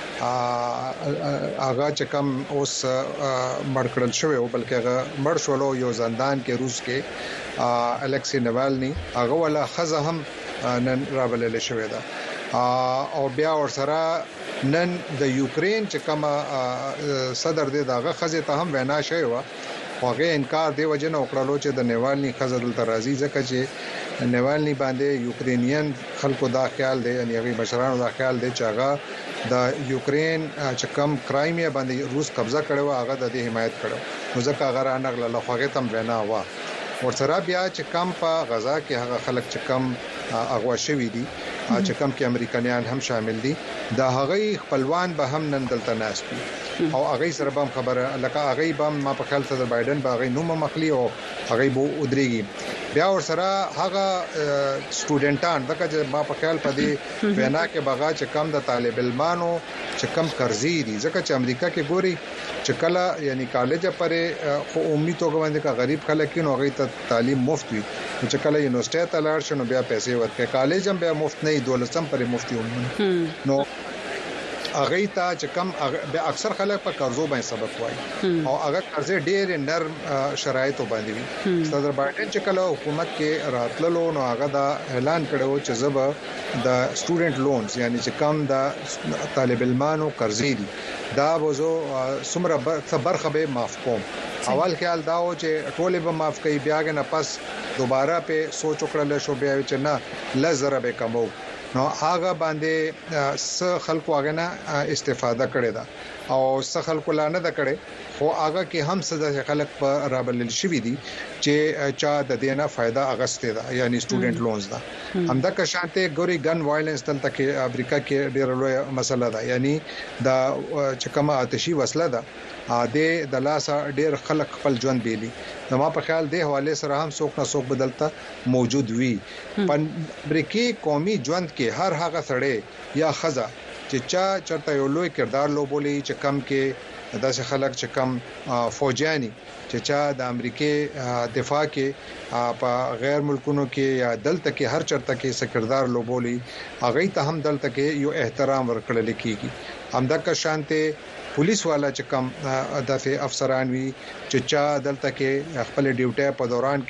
اغا چې کم اوس مړکړل شوی او بلکې هغه مړ شولو یو زندان کې روس کې الکسی نوالني هغه ولا خزه هم نن رابلل شوی دا او بیا ورسره نن د یوکرين چې کم صدر دی داغه خزه ته هم وینا شوی و هغه انکار دی وجنه وکړلو چې د نیوالني خزه دلته راځي ځکه چې نیوالني باندې یوکرینین خلکو دا خیال دی یعنی هغه مشرانو دا خیال دی چې هغه د یوکرين چې کم کرایمیا باندې روس قبضه کړو هغه د دې حمایت کړو نو ځکه هغه رانغله لخواغه تم وینا وا ورسره بیا چې کم په غزا کې هغه خلک چې کم اغوا شوی دي چې کم کې امریکایان هم شامل دي دا هغه خپلوان به هم نن دلته ناست او هغه سره به خبره لکه هغه به ما په خیال صدر بایدن به هغه نوم مخلی او هغه به ودرېږي بیا ور سره هغه سټوډنټان دغه چې ما په خیال پدې وینا کې بغا چې کم د طالب علمانو چې کم قرضې دي ځکه چې امریکا کې ګوري چې کله یعنی کالج پرې خو عمومي توګه باندې کا غریب خلک نو هغه ته تعلیم مفت وي چې کله یونیورسيټي ته لاړ شنو بیا پیسې ورکړي کالج هم بیا مفت نه دولسم پرې مفت وي نو هغه ته چې کم به اکثر خلک په قرضو باندې سبق وایي او هغه قرضې ډېر نرم شرایطو باندې وي صدر بایدن چې کله حکومت کې راتللو نو هغه دا اعلان کړو چې زب د سټوډنټ لونز یعنی چې کم د طالب علمانو قرضې دي دا وځو سمره برخه به معاف کوم اول خیال دا و چې ټولې به معاف کوي بیا نه پس دوباره په سوچ وکړل شو بیا چې نه لزر به کمو نو هغه باندې س خلکو هغه نه استفاده کړي دا او س خلکو لا نه دا کړي خو هغه کې هم څه خلک په رابلل شوی دي چې چا د دینه फायदा اغسته ده یعنی سټوډنټ لونز ده همدا که شانته ګوري ګن وایلنس دلته کې امریکا کې ډېر لوی مسله ده یعنی دا چې کومه آتشي وسله ده د د لاسه ډېر خلک خپل ژوند بیلی نو ما په خیال د حواله سره هم څوک نه څوک بدلتا موجود وي په امریکای قومي ژوند کې هر هغه سړی یا خزا چې چا چرته یو لوی کردار لوبولي چې کم کې داسې خلک چې کم فوجیانی چې چا د امریکای دفاع کې په غیر ملکونو کې یا دلته کې هر چرته کې سکردار لوبولي هغه ته هم دلته کې یو احترام ورکړل کیږي همدا که شانته پولیس والا چې کم دغه افسران وي چې چا دلته کې خپل ډیوټي په دوران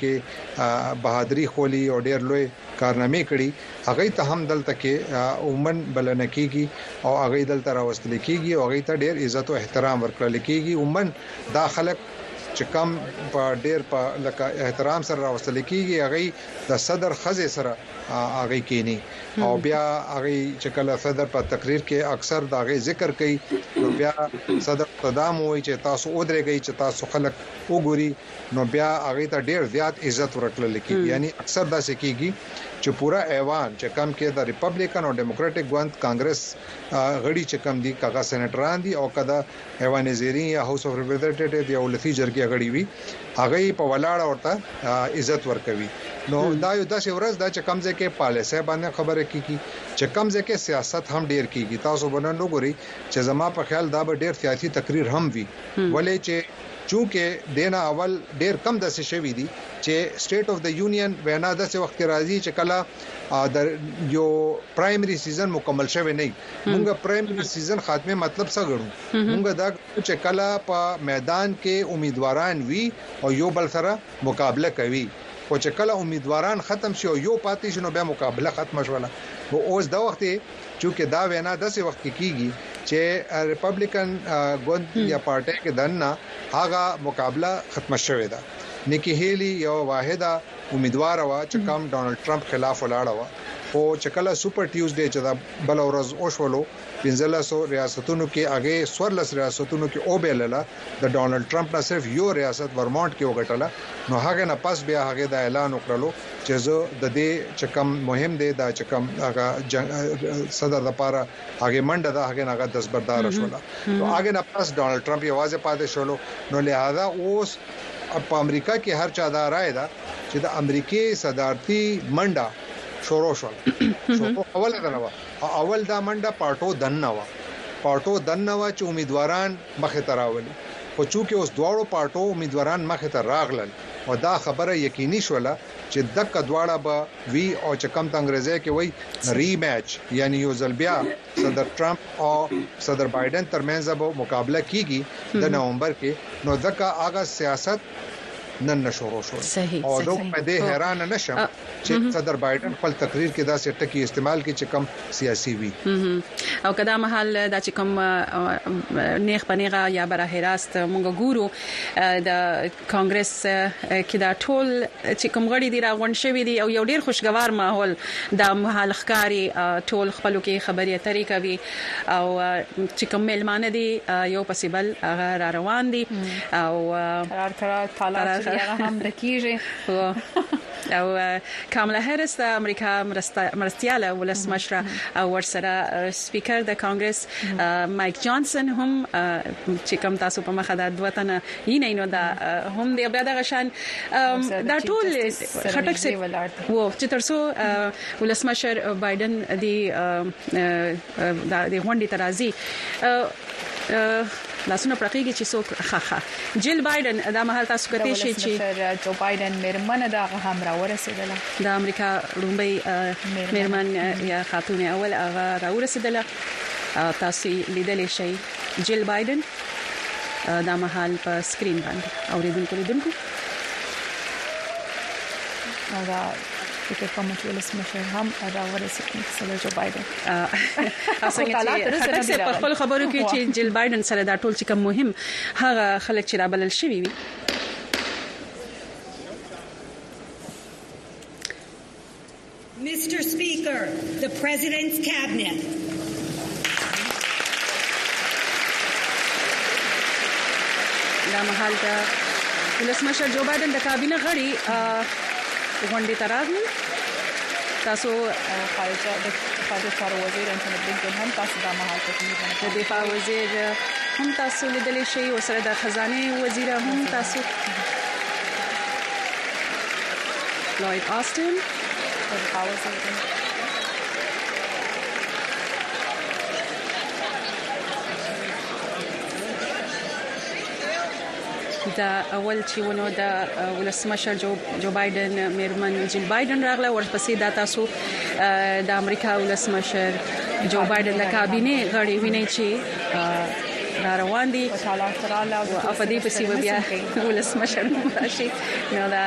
کې بہادری خولي او ډېر لوی کارنامې کړي هغه ته هم دلته کې عمومن بلنه کیږي او هغه دلته راوستل کیږي او هغه ته ډېر عزت او احترام ورکړل کیږي عمومن دا خلک چې کم په ډېر په لکه احترام سره راوستل کیږي هغه د صدر خزه سره هغه کینی او بیا هغه چې کله صدر په تقریر کې اکثر دا غي ذکر کوي نو بیا صدر قدم وایي چې تاسو ودرېږئ چې تاسو خلک وګوري نو بیا هغه ته ډېر زیات عزت ورکړل کیږي یعنی اکثر دا سکیږي چې پورا ایوان چې کم کې د ریپبلیکن او ډیموکراټک ګوند کانګرس غړي چې کم دي کاغه سېنیټران دي او کدا ایوان زیرین یا هاوس اف ریپرزنټیټیو یا ولسی جرګه غړي وي هغه په ولاړ ورته عزت ورکوي نو دا یو داسې ورځ دا چې کم ځکه پالیسي باندې خبره کیږي چې کم ځکه سیاست هم ډیر کیږي تاسو باندې وګورئ چې زما په خیال دا به ډیر سیاسي تقریر هم وي ولې چې چونکه دینا اول ډیر کم د څه شوی دي چې سټیټ اف د یونین وینا د څه وخت راځي چې کله د یو پرایمری سیزن مکمل شوی نه موږ پرایمری سیزن خاتمه مطلب څه غړو موږ دا چې کله په میدان کې امیدواران وي او یو بل سره مقابله کوي او چې کله امیدواران ختم شي او یو پاتې شنو بیا مقابله ختم شوله او اوس دا وخت چې دا وینا د څه وخت کېږي چې ریپبلیکن ګوند یا پارټي کې دنه هغه مقابله ختم شوه ده نیکی هیلی یو واحده امیدوار وا چې کم ډونالد ټرمپ خلاف ولاړ وا او چې کله سپر ټیوزډے چې دا بل ورځ اوشولو پنځله سو ریاستونو کې هغه سورلس ریاستونو کې او بیلله د ډونالد ټرمپ نه صرف یو ریاست ورمونټ کې وګټله نو هغه نه پس بیا هغه د اعلان وکړلو چې زه د دې چې کم مهم دی دا چې کم هغه صدر لپاره هغه منډه دا هغه هغه دسبردار شوله نو هغه نه پس ډونالد ټرمپ یوازې پاتې شولو نو لہذا اوس په امریکا کې هر چا دا رائے ده چې د امریکای صدارتي منډه شروع شول شو اول دا نو اول دا منډه پارټو دنه وا پارټو دنه وا چې امیدواران مخه تراولي خو چې اوس دواړو پارټو امیدواران مخه ته راغلل او دا خبره یقیني شوله چې دک دواړه به وی او چې کم د انګريزي کې وای ری میچ یعنی یو ځل بیا صدر ټرمپ او صدر بایدن ترمنځ به مقابله کیږي د نومبر کې نو ځکه هغه سیاست نن نشورو شو او دوی په دې حیران نشم چې صدر بایدن خپل تقریر کې دا څه ټکی استعمال کړي چې کم سیاسي وي او کدا محل دا چې کوم نیخ پنیغه یا براه راست مونږ ګورو د کانګرس کې دا ټول چې کوم غړي دي راغون شوی دي او یو ډیر خوشگوار ماحول د محل ښکاری ټول خپلو کې خبري اترې کوي او چې کوم ملمانه دي یو پسیبل را روان دي او قرار قرار طالب هغه هم د کیږي او کاملا هریس د امریکا مرستياله ولسمشره او ورسره سپیکر د کانګرس مایک جانسن هم چې کوم تاسو په مخه د دوتنه یې نه نو دا هم د بیا د غشان دا ټول خټک سي وو چې ترسو ولسمشر بایدن دی د غونډې ترازی لاسونه پرقېږي چې څوک خخه جیل بایدن دا مهال تاسو کته شي چې جو بایدن میرمن دا هم را ورسېدله د امریکا رومبي میرمن یا خاتون اول هغه را ورسېدله تاسو لیدلې شي جیل بایدن دا مهال په سکرین باندې اوریدونکو لیدونکو دا چې کوم چې ولسمشر هم دا ورسېږي جو بایدن اصل چې په خپل خبرو کې چې جیل بایدن سره دا ټول چې کوم مهم هغه خلک چې را بلل شوی وي Mister Speaker, the President's Cabinet. دا مهال دا ولسمشر جو بایدن د کابینه غړي غونډې تراغلي تاسو خارجه د خارجه چارو وزیر انټونی بلینکن هم تاسو د مهال تکمیل د دفاع وزیر هم تاسو لیدلې شي او سره د خزانه وزیر هم تاسو لوید آستن د دفاع وزیر دا اول چې ونه د ولسمشر جو جو بایدن میرمن جیل بایدن راغله ورپسې دا تاسو د امریکا ولسمشر جو بایدن د کابینه غړي ویني چې را روان دي او په دې پسې بیا ولسمشر راشي نو دا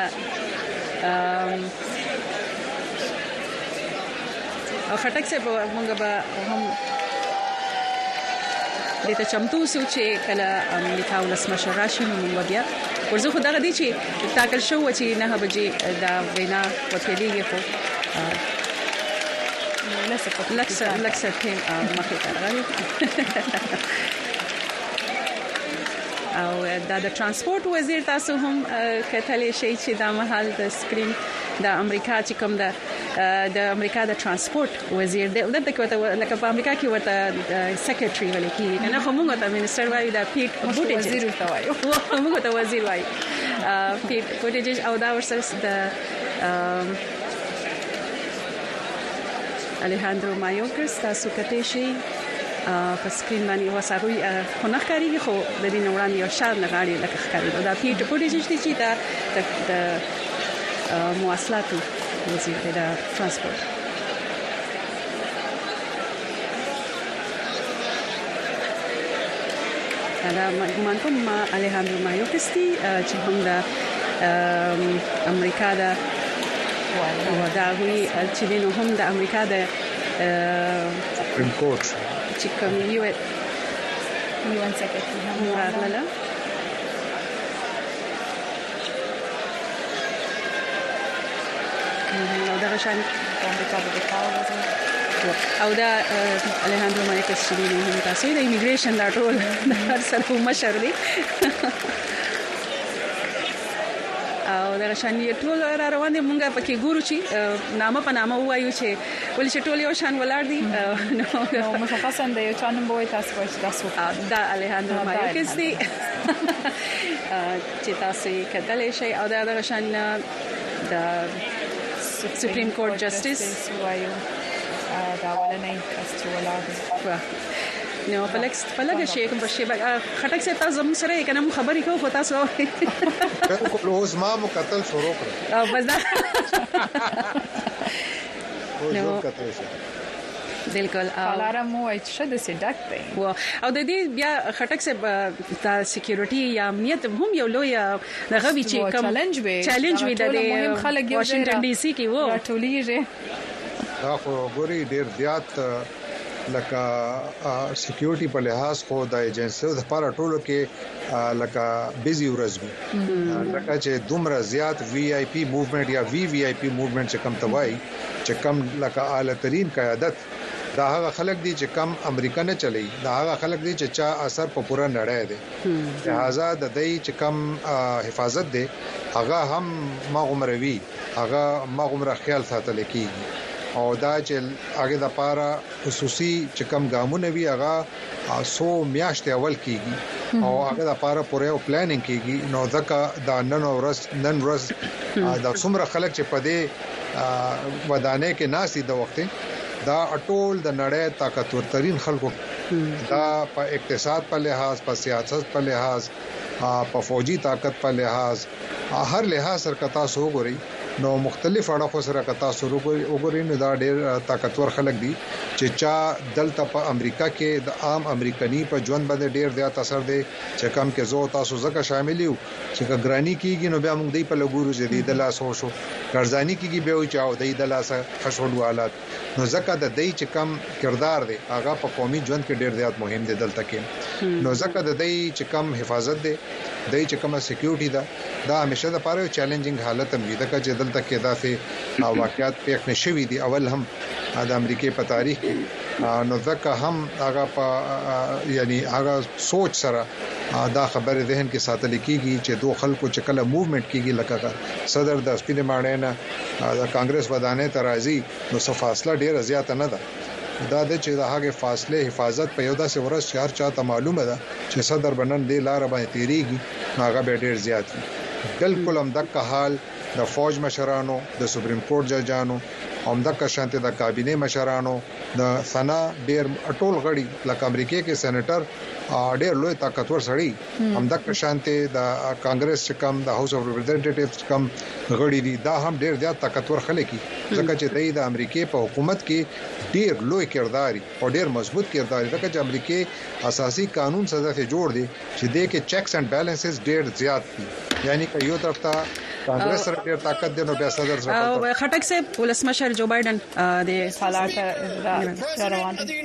او خټک څه موږ به هم د ته چمتو سو چې کله امریکا ولسمشر راشي نو موږ بیا ورزه خو دغه دي چې تاکل شو چې نه بجې دا وینا وکړيږي خو لکسر لکسر ټیم مخې ته راغلی او دا د ترانسپورت وزیر تاسو هم کتلی شي چې دا مهال د سکرین د امریکا چې کوم د د امریکا د ترانسپورت وزیر د دغه کوته لکه په امریکا کې ورته سیکریټري ولې کې کنه خو موږ ته منسټر وایي دا پیټ بوټیج وزیر ته وایي موږ ته وزیر وایي پیټ بوټیج او دا ورسره د الیجاندرو مایورکس تاسو کته شي په سکرین باندې وساروي خو نه ښکاري خو د دې وړاندې یو شار نه غاړي لکه ښکاري دا پیټ بوټیج چې دا د مواصلات وزیر د ترانسپورت دا ګمان کوم الیجاندرو مایورکس دی چې هم د امریکا د دا وی چې نو هم د امریکا د سپریم کورټ چې کوم یو یو ان سیکریټري هم راغله نو دا شان امریکا د دفاع وزیر او دا الیجاندرو مایورکس چې نو هم تاسو د ایمیګریشن دا ټول هر سره مشر دی او دا شان یې ټول را روان دي مونږه پکې ګورو چې نامه په نامه وایو چې ولې چې ټول یو شان ولاړ دي نو مشخصا د یو چانم بوي تاسو ورته تاسو دا الیجاندرو مایورکس دی چې تاسو کتلې شي او دا د شان د سپریم کورټ جسټس وایو دا ولنه تاسو ولاړ نو فلکس فلګه شي کوم شي خټک څه تاسو زموږ سره کنه خبرې کوو خو تاسو بالکل اوس ما مو قتل شروع کړ او بس دا نو قتل شي بالکل الارم مو چې د سډک دی او د دې بیا خټک څه د سکیورټي یا امنیت هم یو لوی دغه وی چې کوم چیلنج وي چیلنج وي د واشنگټن ډي سي کې وو ټولېږي دا خو ګوري ډیر زیات لکه سکیورټي په لحاظ خو د ایجنسیو د لپاره ټولو کې لکه بيزي ورځ وي لکه چې دومره زیات وی آی پی موومېنټ یا وی وی آی پی موومېنټ چې کم توای چې کم لکه اعلی ترين قیادت دا هغه خلک دي چې کم امریکا نه چلی دا هغه خلک دي چې چا اثر په پورا نړۍ دی لہذا د دې چې کم حفاظت دی هغه هم مغمروي هغه مغمره خیال ساتل کیږي او دا چې هغه د پاره خصوصي چې کم ګامونه وی هغه سو میاشتې اول کیږي او هغه د پاره پوره او پلانینګ کیږي نو ځکه دا نن ورځ نن ورځ دا څومره خلک چې په دې ودانې کې ناسي د وخت دا اټول د نړۍ طاقتور ترين خلکو دا په اقتصاد په لحاظ په سیاست په لحاظ په فوجي طاقت په لحاظ هر لحاظ سره کتا سو غوري نو مختلف اړخو سره کتا سره وګورئ نو دا ډېر طاقتور خلک دي چې چا دلته په امریکا کې د عام امریکایي په ژوند باندې ډېر زیات اثر دی چې کم کې زو تاسو زکه شامل یو چې ګرانی کیږي نو بیا موږ دی په لګورو جديد لاس هو شو ګرځانی کیږي به او چاو دی د لاس خشول حالات نو زکه د دې چې کم کردار دی هغه په قومي ژوند کې ډېر زیات مهم دی دلته کې نو زکه د دې چې کم حفاظت دی دای چې کومه سکیورټي ده دا همیشه د پاره چیلنجینګ حالت هم وي دا چې دلته کې داسې واقعیات پیښ نشوي دي اول هم د امریکای په تاریخ کې نو ځکه هم هغه په یعنی هغه سوچ سره دا خبره ذهن کې ساتل کیږي چې دوه خلکو چې کله موومېنټ کیږي لکه صدر د سپینې ماڼۍ نه د کانګرس ودانې ته راځي نو څه فاصله ډیره زیاته نه ده دا د چې د هغه فاصله حفاظت په یو داسې ورځ چې هر چاته معلومه ده چې صدر بنن دی لار باندې تیریږي هغه به ډیر زیات وي بالکل هم دغه حال د فوج مشرانو د سپریم کورټ ججانو هم دغه شانته د کابینه مشرانو د سنا ډیر اټول غړي لکه امریکای کې سېنیټر ډیر لوی طاقتور سړی هم دغه شانته د کانګرس کم د هاوس اف ریپرزنټیټیوز کم غړي دي دا هم ډیر زیات طاقتور خلک دي ځکه چې د امریکای په حکومت کې ډیر لوی کرداري او ډیر مضبوط کرداري ځکه چې امریکای اساسي قانون سزا ته جوړ دي چې د کې چیکس اینڈ بیلنسز ډیر زیات دي یعنی که یو طرف ته کانګرس سره ډیر طاقت دی نو بیا صدر سره او خټک صاحب ولسمشر جو بایدن د حالات روان دي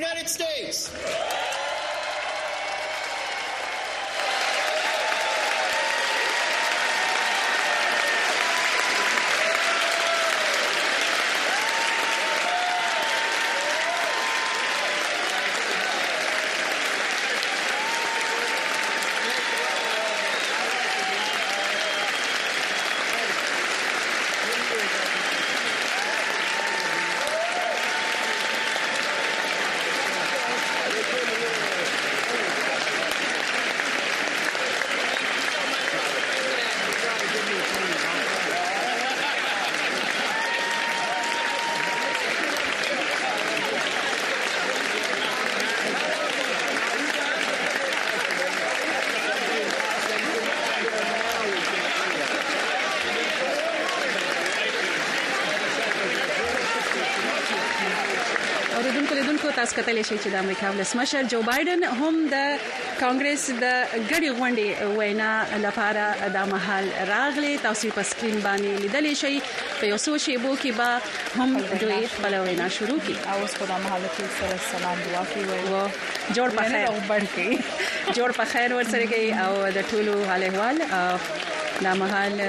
تاسو کتلی شئ چې د امریکا ولسمشر جو بایدن هم د کانګرس د غړي غونډې وینا لپاره د محل راغلي تاسو په سکرین باندې لیدلی شئ په یو څو شیبو کې به هم دوی خپل وینا شروع کړي او اوس په د محل کې سره سلام دعا کوي او جوړ په خیر ورکړي جوړ په خیر ورسره کوي او د ټولو حال احوال د محل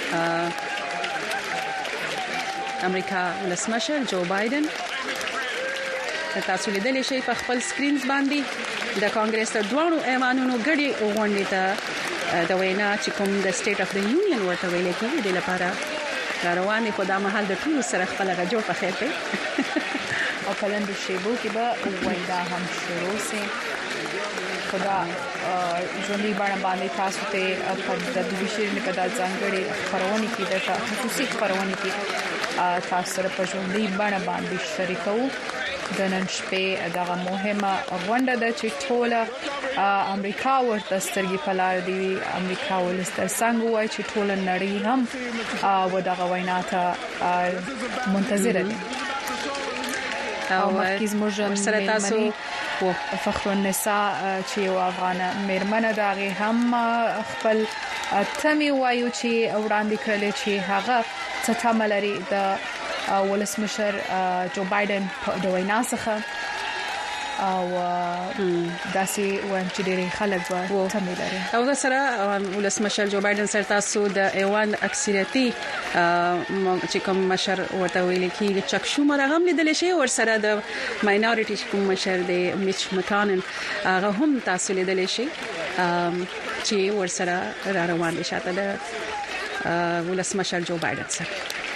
امریکا ولسمشر جو بایدن تاسو لیدلی شئ په خپل سکرینز باندې د کانګرس د دوه ایوانونو غړي غونډې ته د وینا چې کوم د سټیټ اف د یونین ورته ویل کېږي د لپاره روانې په د محل د ټولو سره خپل غجو په خیر کوي او کلند شیبو کې به وایدا هم شروع سي خدا ژوندۍ باندې باندې تاسو ته په د بشیر نه په د ځانګړي خبرونه کې د خصوصي خبرونه کې تاسو سره په ژوندۍ باندې باندې شریکو د نن شپې دغه مهمه غونډه ده چې ټوله امریکا ورته سترګې په لار دی امریکا ولستر څنګه وای چې ټوله نړۍ هم و دغه وینا ته منتظر دي او مرکز موږ سره تاسو او فخر النساء چې یو افغانه مېرمنه دغه هم خپل تمي وایو چې وړاندې کړل چې هغه څه تملري د ولسمشر جو بایدن د وینا څخه او داسې وان چې ډېری خلک به تمه لري. او سره ولسمشر جو بایدن سره تاسو د ایوان اکثریتي چې کوم مشر ورته ویل کېږي چک شومر هغه لیدل شي ور سره د ماینورټي کوم مشر د میچ مکانن هغه هم تاسو لیدل شي چې ور سره را روان دي شاته د ولسمشر جو بایدن سره.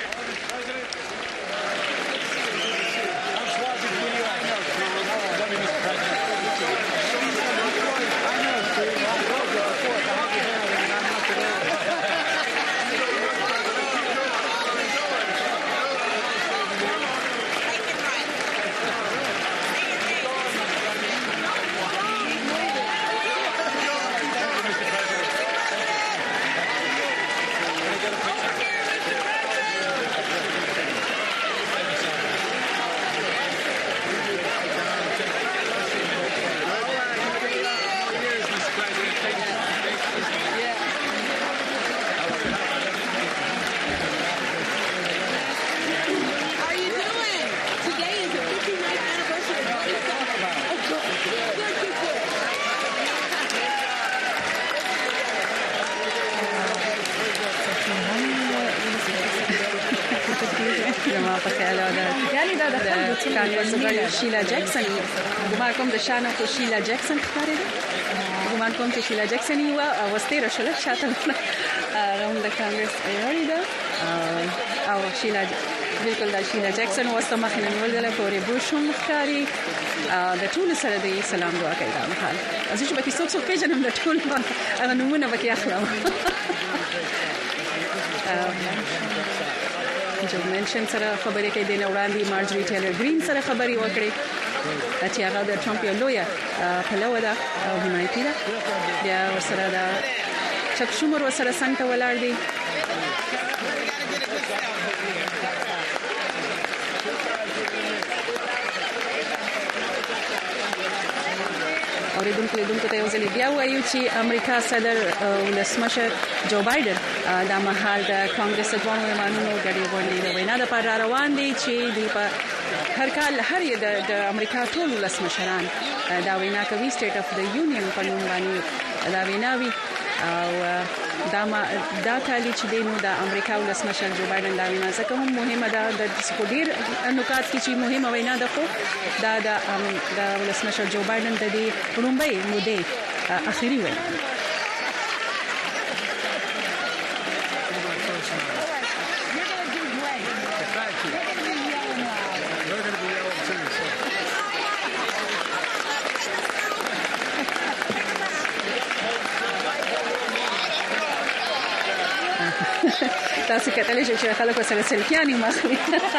شیلا جکسن ګمان کوم د شانه کو شیلا جکسن ښکاري ګمان کوم چې شیلا جکسن یو واستې راشله شاته هم د کانګرس ایواري ده او شیلا بالکل د شیلا جکسن واسطه مخینه نیول د پورې بوشوم ښکاري د ټول سره د سلام دعا کوي دا مهال از چې به څوک څوک پیژنم د ټول هغه نمونه به کې اخلم. جو منشن سره خبرې کوي د وړاندې مارجری ټیلر گرین سره خبرې وکړي چې هغه د ټرمپ یو لوی پلوه ده او حمایتي ده. بیا ورسره د چک شومر ورسره څنګه ولاړ دي اوریدونکو لیدونکو ته یو ځل بیا وایو چې امریکا صدر ولسمشر جو بایدن د مهال د کانګرس د ځوانو ایمانونو غړي غونډې د وینا د پر روان دي چې د هر کال هر د امریکا ټول ولسمشران دا وینا کوي سټیټ اف د یونین په نوم باندې دا ویناوي او دا ما دا کالی چې دینو د امریکا ولسمشر جو بایدن دا وینا څخه هم مهمه ده د سپوډیر نکات کې چې مهمه وینا ده خو دا د ولسمشر جو بایدن د دې لومبۍ مودې اخیری وینا. تاسو کتلی شئ چې خلک سره سلفیانی مخلي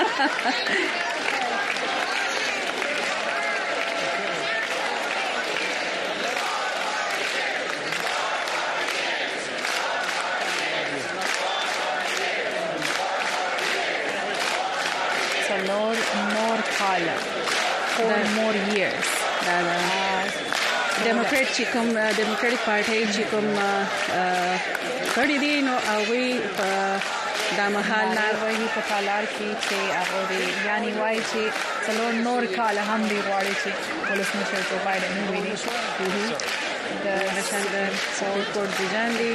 څلور مور کاله four more years دا ډیموکرات چې کوم ډیموکراټک پارټي چې کوم کړي دي نو هغه په د مهال ناروي په کالار کې چې هغه یعنی وایي چې څلور نور کال هم دی غواړي چې ولسمشر جو بایدن وویني د نشاندر ساوث کورټ ججان دي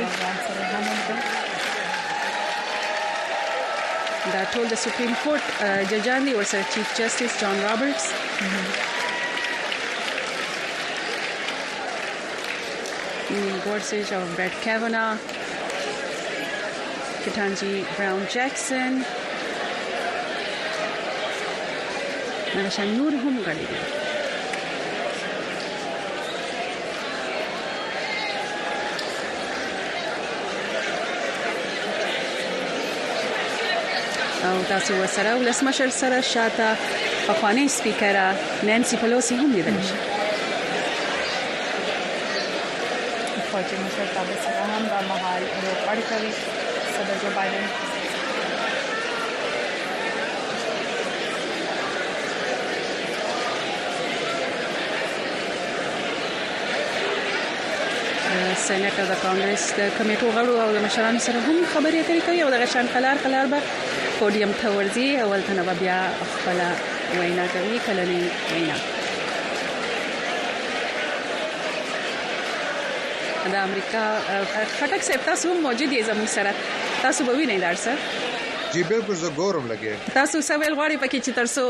دا ټول د سپریم کورټ ججان دي ورسره چیف جسټس جان رابرټس Neil Gorsuch or Brett Kavanaugh, Ketanji Brown Jackson, Narashan Noor hum gadi di. او تاسو ورسره ولسمشر سره شاته پخوانی سپیکره نانسی پلوسی هم لیدل شي. فوجي مشر تابع سره هم د مهال روپړ کوي صدر جو بایدن. سېنات د کانګرس د کمیټو غړو او د مشرانو سره هم خبرې اترې کوي او د غشان قلار قلار به پوډیم ته ورځي اول ته بیا خپل وینا کوي کلنې وینا. د امریکا خټک صاحب تاسو موجود یې زموږ سره تاسو به وینئ درسه جی بالکل زه ګورم لګي تاسو سوال غواړئ پکې چې ترسو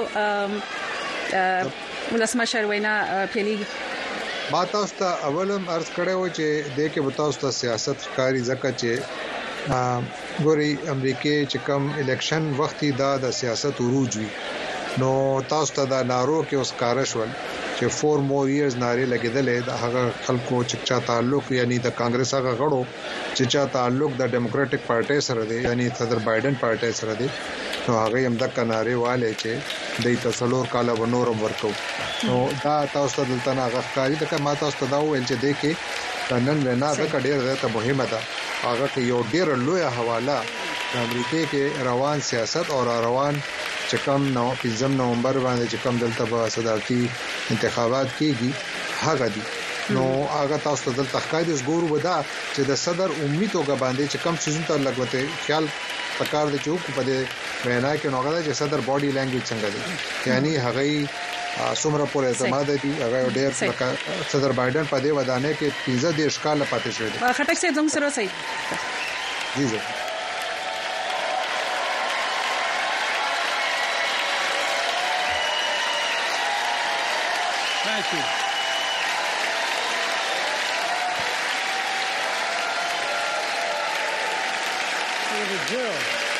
ولسمشر وینا پیلي ما تاسو ته اولم عرض کړو چې د کې تاسو ته سیاست کاری ځکه چې ګوري امریکای چې کوم الیکشن وختي دا د سیاست عروج وي نو تاسو ته دا نارو کې اوس کارشول چې four more years ناره لګیدلې د هغه خلکو چې چا تعلق یعنی د کانګرس هغه غړو چې چا تعلق د ډیموکراټک پارټي سره دی یعنی صدر بایدن پارټي سره دی نو هغه هم د کناره والے چې د تسلور کاله ونورم ورکو نو دا تاسو ته دلته هغه کاری د ما تاسو ته دا ویل چې دیکي نن وینا د کډیر زته مهمه ده هغه کې یو ډیر لوی حواله د امریکای کې روان سیاست او روان چې کوم نو پنځم نومبر باندې چې کوم دلته به صدارتي انتخابات کیږي هغه دي نو هغه تاسو ته دلته ښکاري ګورو ودا چې د صدر امید توګه باندې چې کوم څه ته لګوته خیال پکار دي چې په دې وینا کې نو هغه چې صدر باډي لانګویج څنګه دي یعنی هغه څومره پورې اعتماد دي هغه ډېر صدر بایدن په دې ودانې کې پنځه دیش کال پاتې شوی دی خټک صاحب زموږ سره صحیح جی جی Thank you. Jill.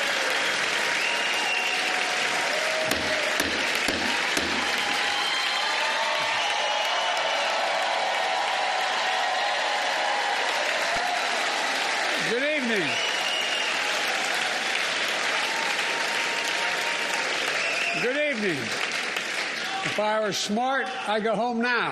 Good evening. Good evening. If I were smart, I'd go home now.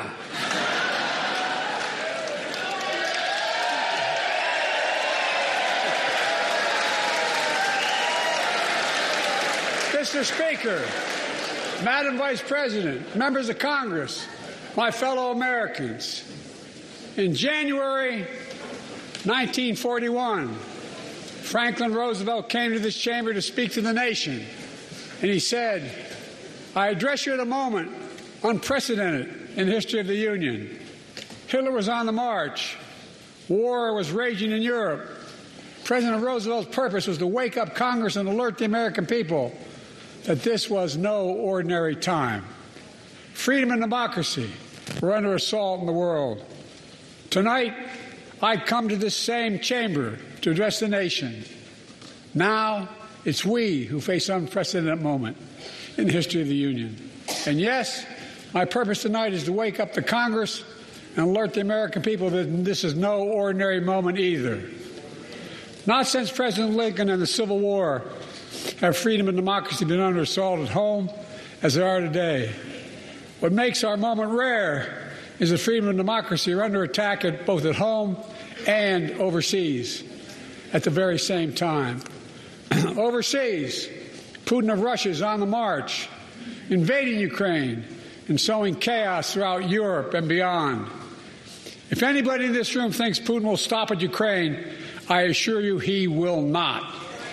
Mister Speaker, Madam Vice President, members of Congress, my fellow Americans, in January nineteen forty-one, Franklin Roosevelt came to this chamber to speak to the nation, and he said, I address you at a moment unprecedented in the history of the Union. Hitler was on the march. War was raging in Europe. President Roosevelt's purpose was to wake up Congress and alert the American people that this was no ordinary time. Freedom and democracy were under assault in the world. Tonight, I come to this same chamber to address the nation. Now, it's we who face an unprecedented moment in the history of the Union. And yes, my purpose tonight is to wake up the Congress and alert the American people that this is no ordinary moment either. Not since President Lincoln and the Civil War have freedom and democracy been under assault at home as they are today. What makes our moment rare is that freedom and democracy are under attack at both at home and overseas at the very same time. Overseas, Putin of Russia is on the march, invading Ukraine and sowing chaos throughout Europe and beyond. If anybody in this room thinks Putin will stop at Ukraine, I assure you he will not.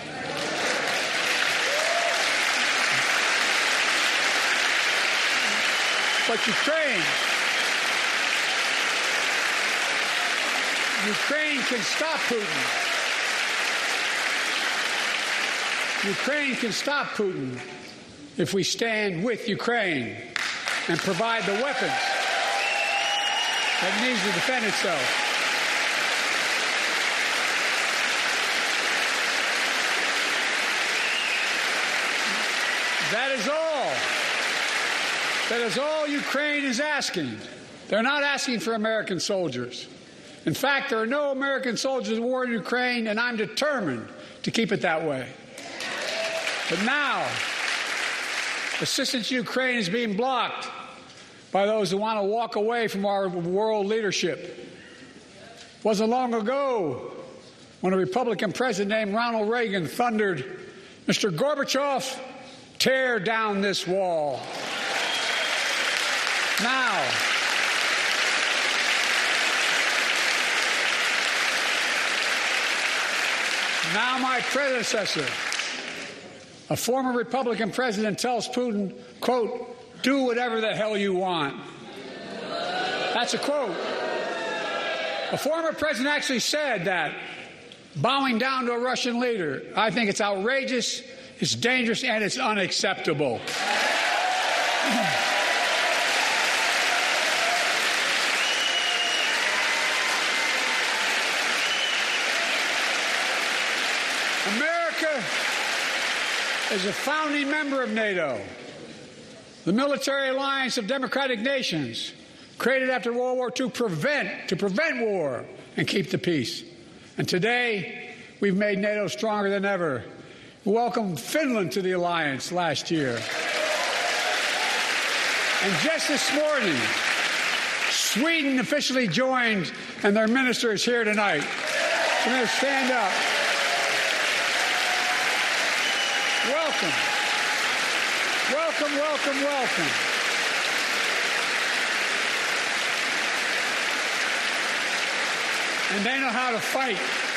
But Ukraine, Ukraine can stop Putin. Ukraine can stop Putin if we stand with Ukraine and provide the weapons that it needs to defend itself. That is all. That is all Ukraine is asking. They're not asking for American soldiers. In fact, there are no American soldiers in war in Ukraine, and I'm determined to keep it that way. But now, assistance to Ukraine is being blocked by those who want to walk away from our world leadership. It wasn't long ago when a Republican president named Ronald Reagan thundered, Mister Gorbachev, tear down this wall. Now, now my predecessor, a former Republican president, tells Putin, quote, do whatever the hell you want. That's a quote. A former president actually said that bowing down to a Russian leader, I think it's outrageous, it's dangerous, and it's unacceptable. America is a founding member of NATO, the military alliance of democratic nations created after World War Two prevent, to prevent war and keep the peace. And today, we've made NATO stronger than ever. We welcomed Finland to the alliance last year. And just this morning, Sweden officially joined, and their minister is here tonight. So I'm going to stand up. Welcome. Welcome, welcome, welcome. And they know how to fight.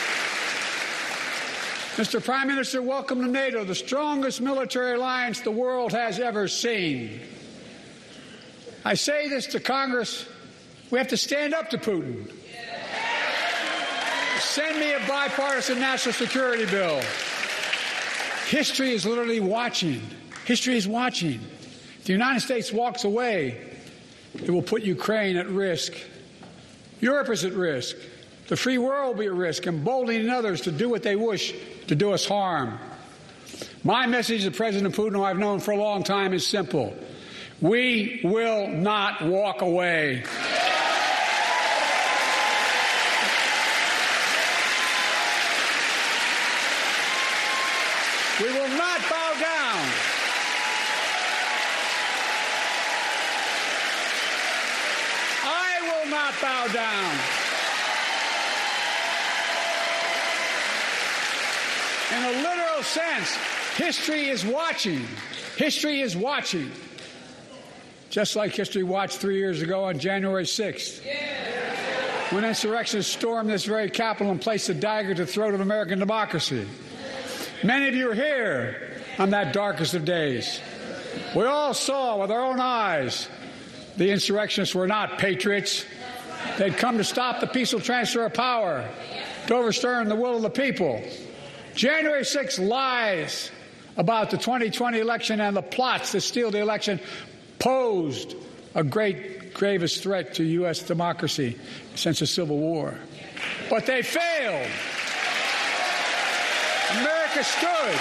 Mister Prime Minister, welcome to NATO, the strongest military alliance the world has ever seen. I say this to Congress, we have to stand up to Putin. Send me a bipartisan national security bill. History is literally watching. History is watching. If the United States walks away, it will put Ukraine at risk. Europe is at risk. The free world will be at risk, emboldening others to do what they wish to do us harm. My message to President Putin, who I've known for a long time, is simple. We will not walk away. We will not bow down. I will not bow down. In a literal sense, history is watching. History is watching. Just like history watched three years ago on January sixth. When insurrectionists stormed this very Capitol and placed a dagger to the throat of American democracy. Many of you were here on that darkest of days. We all saw with our own eyes the insurrectionists were not patriots. They'd come to stop the peaceful transfer of power, to overturn the will of the people. January sixth lies about the twenty twenty election and the plots to steal the election posed a great, gravest threat to U S democracy since the Civil War. But they failed. America stood.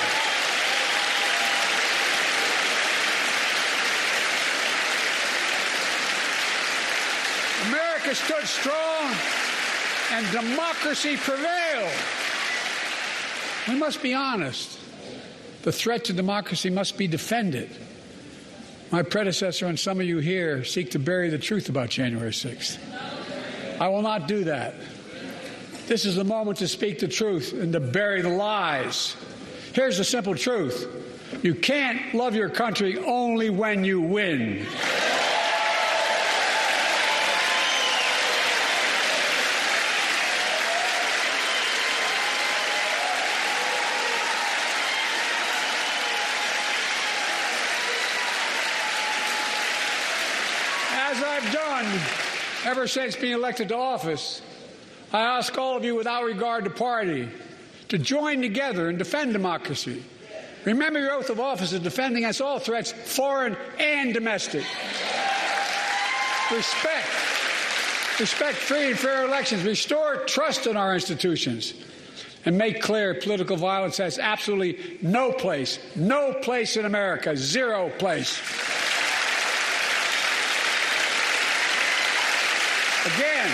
America stood strong, and democracy prevailed. We must be honest. The threat to democracy must be defended. My predecessor and some of you here seek to bury the truth about January sixth. I will not do that. This is the moment to speak the truth and to bury the lies. Here's the simple truth. You can't love your country only when you win. Ever since being elected to office, I ask all of you, without regard to party, to join together and defend democracy. Remember your oath of office of defending against all threats, foreign and domestic. Respect. Respect free and fair elections. Restore trust in our institutions. And make clear political violence has absolutely no place, no place in America, zero place. Again,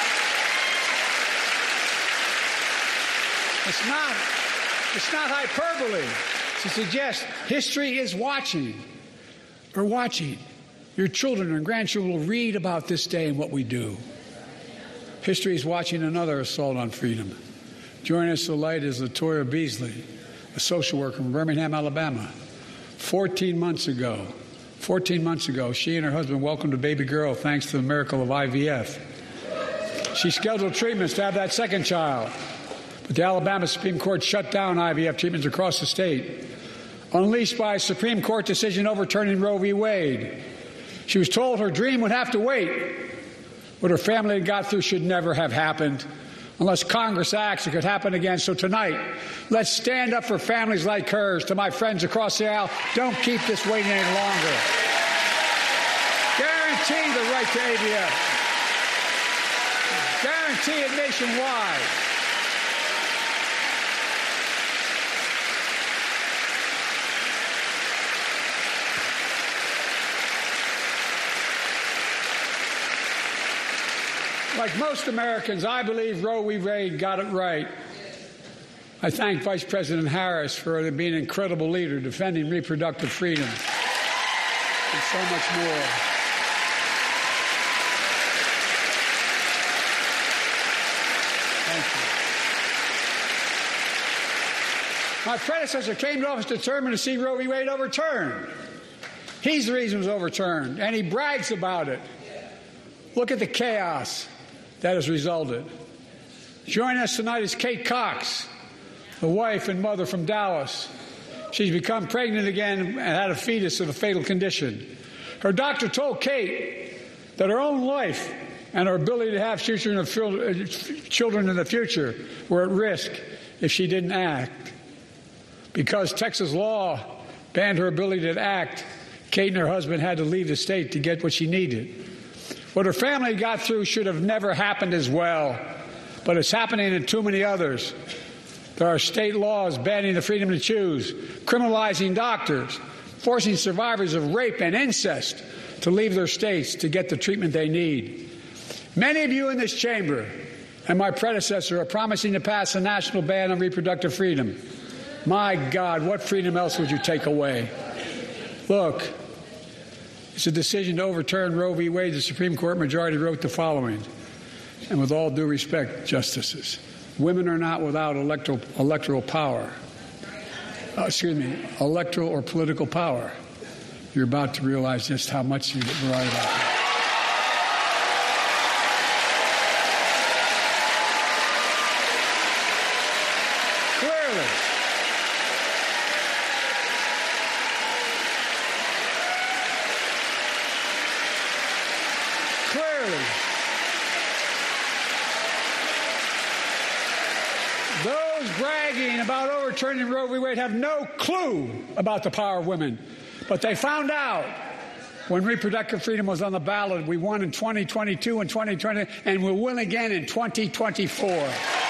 it's not, it's not hyperbole to suggest history is watching or watching. Your children and grandchildren will read about this day and what we do. History is watching another assault on freedom. Joining us tonight is Latoya Beasley, a social worker from Birmingham, Alabama. Fourteen months ago, Fourteen months ago, she and her husband welcomed a baby girl thanks to the miracle of I V F. She scheduled treatments to have that second child, but the Alabama Supreme Court shut down I V F treatments across the state, unleashed by a Supreme Court decision overturning Roe v. Wade. She was told her dream would have to wait. What her family got through should never have happened. Unless Congress acts, it could happen again. So tonight, let's stand up for families like hers. To my friends across the aisle, don't keep this waiting any longer. Guarantee the right to A B S. Guarantee it nationwide. Like most Americans, I believe Roe v. Wade got it right. I thank Vice President Harris for being an incredible leader, defending reproductive freedom, and so much more. Thank you. My predecessor came to office determined to see Roe v. Wade overturned. He's the reason it was overturned, and he brags about it. Look at the chaos that has resulted. Joining us tonight is Kate Cox, the wife and mother from Dallas. She's become pregnant again and had a fetus with a fatal condition. Her doctor told Kate that her own life and her ability to have children in the future were at risk if she didn't act. Because Texas law banned her ability to act, Kate and her husband had to leave the state to get what she needed. What her family got through should have never happened as well, but it's happening in too many others. There are state laws banning the freedom to choose, criminalizing doctors, forcing survivors of rape and incest to leave their states to get the treatment they need. Many of you in this chamber and my predecessor are promising to pass a national ban on reproductive freedom. My God, what freedom else would you take away? Look, it's a decision to overturn Roe v. Wade. The Supreme Court majority wrote the following, and with all due respect, justices, women are not without electoral, electoral power. Uh, excuse me, electoral or political power. You're about to realize just how much you're right about that. Overturning Roe v. Wade have no clue about the power of women. But they found out when reproductive freedom was on the ballot. We won in twenty twenty-two and twenty twenty, and we'll win again in twenty twenty-four.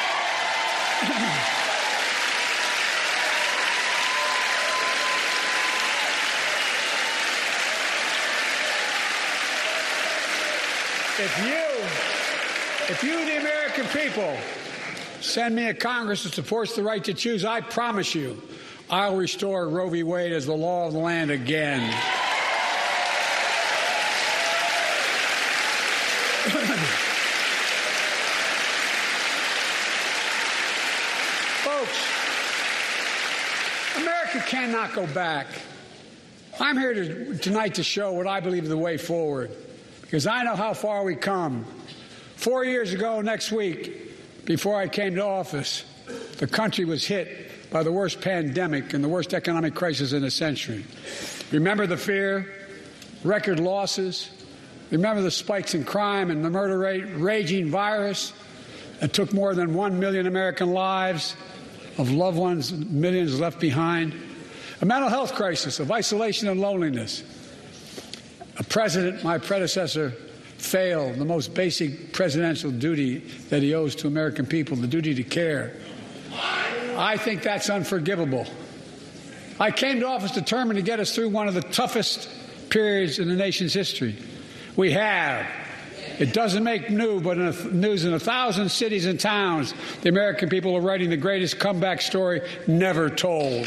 If you, if you, the American people, send me a Congress that supports the right to choose, I promise you I'll restore Roe v. Wade as the law of the land again. Folks, America cannot go back. I'm here to, tonight to show what I believe is the way forward, because I know how far we come. Four years ago next week, before I came to office, the country was hit by the worst pandemic and the worst economic crisis in a century. Remember the fear, record losses. Remember the spikes in crime and the murder rate, raging virus that took more than one million American lives, of loved ones, millions left behind. A mental health crisis of isolation and loneliness. A president, my predecessor, failed the most basic presidential duty that he owes to American people, the duty to care. I think that's unforgivable. I came to office determined to get us through one of the toughest periods in the nation's history. We have. It doesn't make new, but in a, news in a thousand cities and towns, the American people are writing the greatest comeback story never told.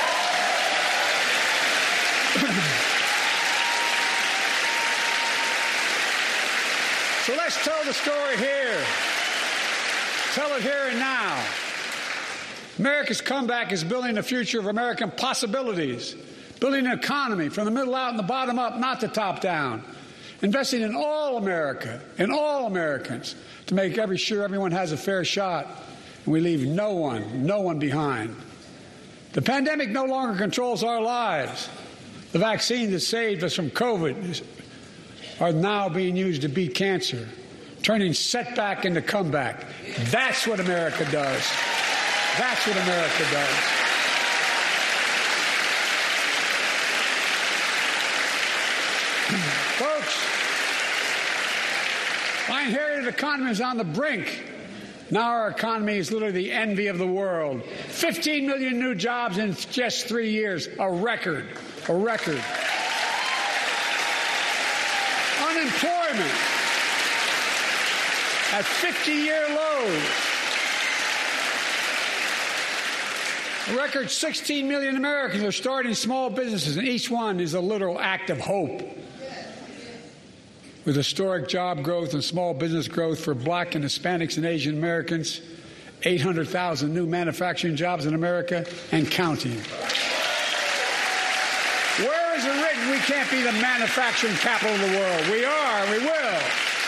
So let's tell the story here. Tell it here and now. America's comeback is building the future of American possibilities, building an economy from the middle out and the bottom up, not the top down, investing in all America, in all Americans, to make every sure everyone has a fair shot, and we leave no one, no one behind. The pandemic no longer controls our lives. The vaccine that saved us from COVID are now being used to beat cancer. turning setback into comeback. That's what America does. That's what America does. Folks, my inherited economy is on the brink. Now our economy is literally the envy of the world. fifteen million new jobs in just three years. A record. A record. Unemployment at fifty-year lows. A record sixteen million Americans are starting small businesses, and each one is a literal act of hope. With historic job growth and small business growth for black and Hispanics and Asian Americans, eight hundred thousand new manufacturing jobs in America and counting. Where is it written we can't be the manufacturing capital of the world? We are, we will.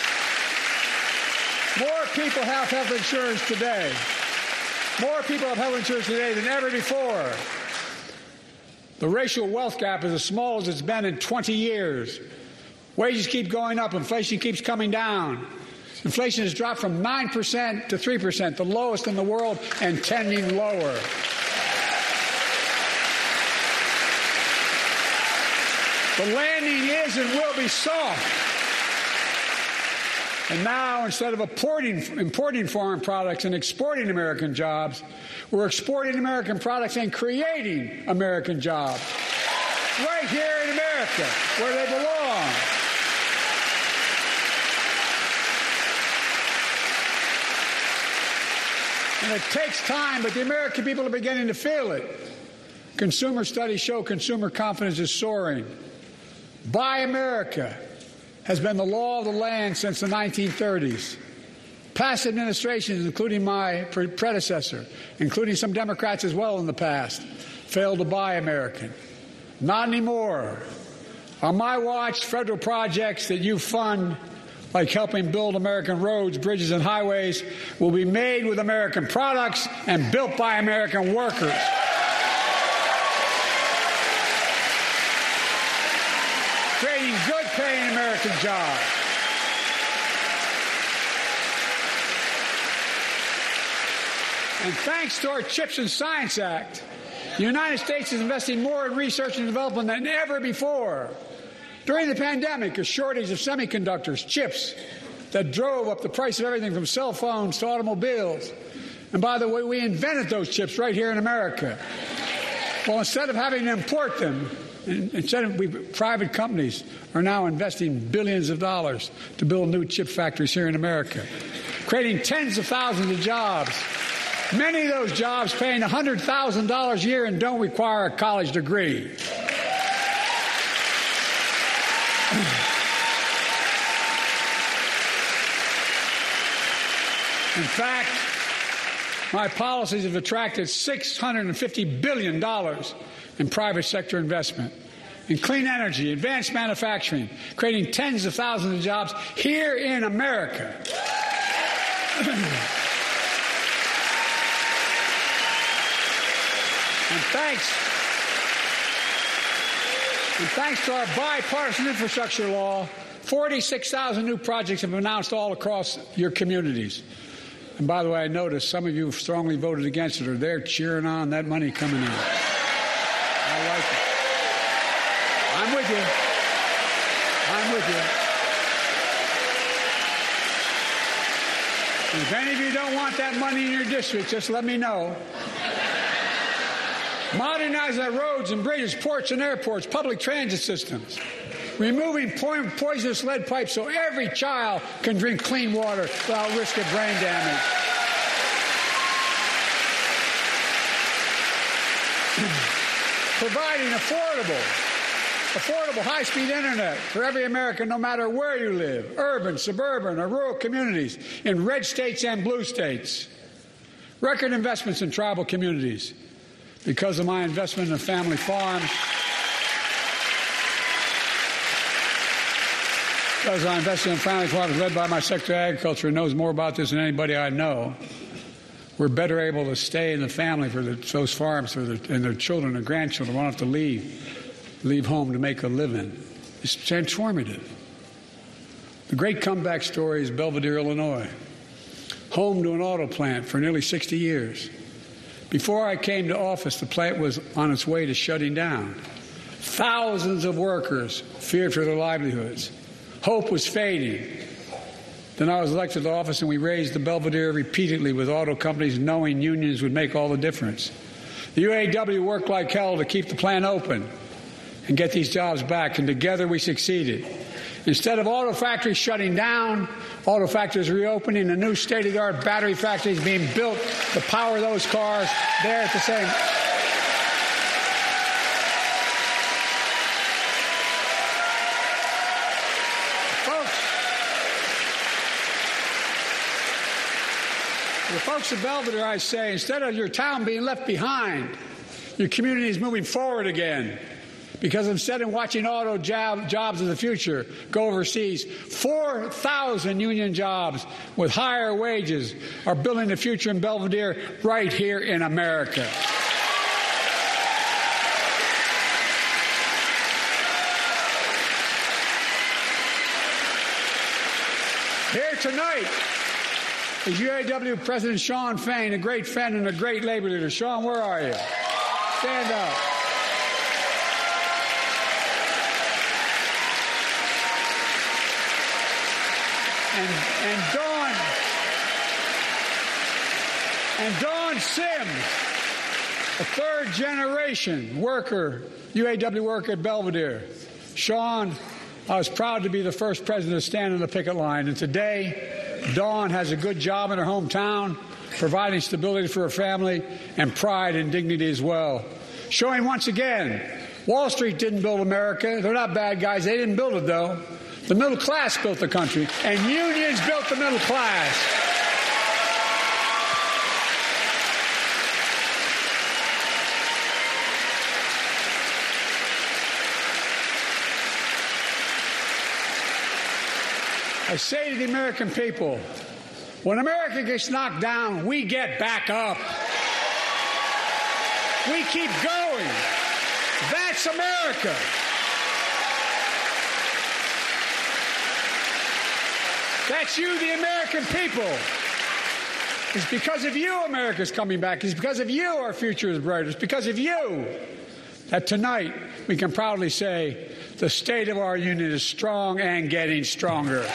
More people have health insurance today. More people have health insurance today than ever before. The racial wealth gap is as small as it's been in twenty years. Wages keep going up. Inflation keeps coming down. Inflation has dropped from nine percent to three percent, the lowest in the world, and tending lower. The landing is and will be soft. And now, instead of importing, importing foreign products and exporting American jobs, we're exporting American products and creating American jobs. Right here in America, where they belong. And it takes time, but the American people are beginning to feel it. Consumer studies show consumer confidence is soaring. Buy America has been the law of the land since the nineteen thirties. Past administrations, including my predecessor, including some Democrats as well in the past, failed to buy American. Not anymore. On my watch, federal projects that you fund, like helping build American roads, bridges, and highways, will be made with American products and built by American workers. Creating good-paying American jobs. And thanks to our CHIPS and Science Act, the United States is investing more in research and development than ever before. During the pandemic, a shortage of semiconductors, chips, that drove up the price of everything from cell phones to automobiles. And by the way, we invented those chips right here in America. Well, instead of having to import them, instead of we, private companies are now investing billions of dollars to build new chip factories here in America, creating tens of thousands of jobs. Many of those jobs paying one hundred thousand dollars a year and don't require a college degree. In fact, my policies have attracted six hundred fifty billion dollars in private sector investment in clean energy, advanced manufacturing, creating tens of thousands of jobs here in America. And thanks, and thanks to our bipartisan infrastructure law, forty-six thousand new projects have been announced all across your communities. And by the way, I noticed some of you have strongly voted against it, or they're cheering on that money coming in. I like it. I'm with you. I'm with you. And if any of you don't want that money in your district, just let me know. Modernize our roads and bridges, ports and airports, public transit systems. Removing po- poisonous lead pipes so every child can drink clean water without risk of brain damage. Providing affordable, affordable high-speed internet for every American, no matter where you live, urban, suburban, or rural communities, in red states and blue states. Record investments in tribal communities. Because of my investment in family farms, because I invested in family farms led by my Secretary of Agriculture, who knows more about this than anybody I know, we're better able to stay in the family for the, those farms for the, and their children and grandchildren won't have to leave, leave home to make a living. It's transformative. The great comeback story is Belvidere, Illinois, home to an auto plant for nearly sixty years. Before I came to office, the plant was on its way to shutting down. Thousands of workers feared for their livelihoods. Hope was fading. Then I was elected to office, and we raised the Belvedere repeatedly with auto companies, knowing unions would make all the difference. The U A W worked like hell to keep the plant open and get these jobs back, and together we succeeded. Instead of auto factories shutting down, auto factories reopening, a new state-of-the-art battery factory is being built to power those cars there at the same time. The folks of Belvedere, I say, instead of your town being left behind, your community is moving forward again. Because instead of watching auto job, jobs of the future go overseas, four thousand union jobs with higher wages are building the future in Belvedere right here in America. Here tonight is U A W President Shawn Fain, a great friend and a great labor leader. Shawn, where are you? Stand up. And, and Dawn, and Dawn Sims, a third generation worker, U A W worker at Belvedere. Shawn, I was proud to be the first president to stand on the picket line, and today, Dawn has a good job in her hometown, providing stability for her family and pride and dignity as well. Showing once again, Wall Street didn't build America. They're not bad guys. They didn't build it, though. The middle class built the country, and unions built the middle class. I say to the American people, when America gets knocked down, we get back up. We keep going. That's America. That's you, the American people. It's because of you America's coming back. It's because of you our future is brighter. It's because of you that tonight we can proudly say the state of our union is strong and getting stronger.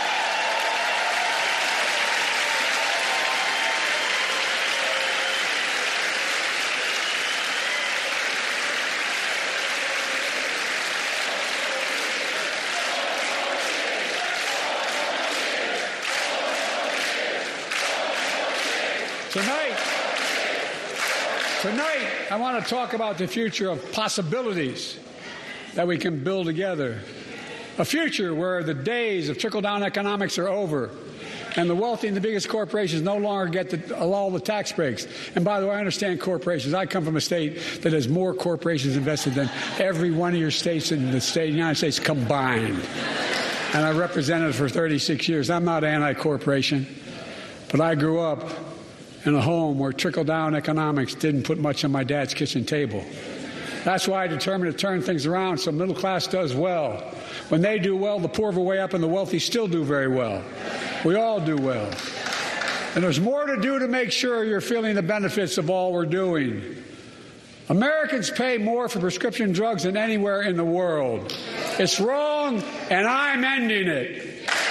Tonight, tonight, I want to talk about the future of possibilities that we can build together. A future where the days of trickle-down economics are over and the wealthy and the biggest corporations no longer get the, all the tax breaks. And by the way, I understand corporations. I come from a state that has more corporations invested than every one of your states in the state of the United States combined. And I represented it for thirty-six years. I'm not anti-corporation, but I grew up in a home where trickle-down economics didn't put much on my dad's kitchen table. That's why I determined to turn things around so middle class does well. When they do well, the poor go way up and the wealthy still do very well. We all do well. And there's more to do to make sure you're feeling the benefits of all we're doing. Americans pay more for prescription drugs than anywhere in the world. It's wrong, and I'm ending it.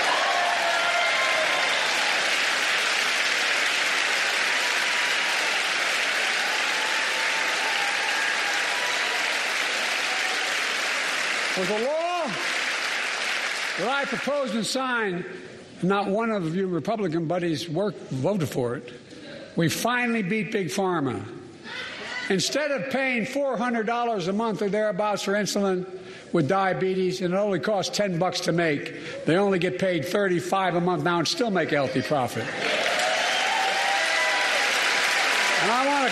With the law that I proposed and signed, not one of you Republican buddies worked, voted for it. We finally beat Big Pharma. Instead of paying four hundred dollars a month or thereabouts for insulin with diabetes, and it only costs ten bucks to make, they only get paid thirty-five a month now and still make a healthy profit. And I want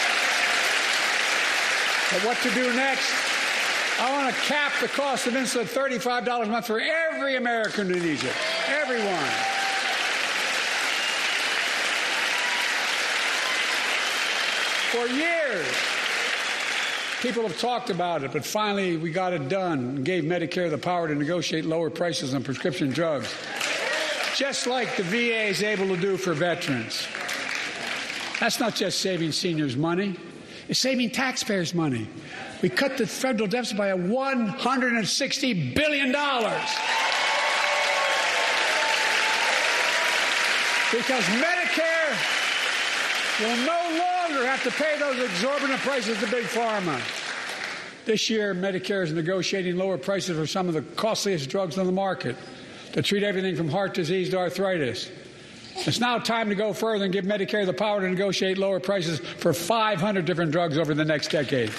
to, but what to do next? I want to cap the cost of insulin at thirty-five dollars a month for every American who needs it. Everyone. For years, People have talked about it, but finally we got it done and gave Medicare the power to negotiate lower prices on prescription drugs, just like the V A is able to do for veterans. That's not just saving seniors money. It's saving taxpayers money. We cut the federal deficit by one hundred sixty billion dollars. Because Medicare will no longer have to pay those exorbitant prices to Big Pharma. This year, Medicare is negotiating lower prices for some of the costliest drugs on the market to treat everything from heart disease to arthritis. It's now time to go further and give Medicare the power to negotiate lower prices for five hundred different drugs over the next decade.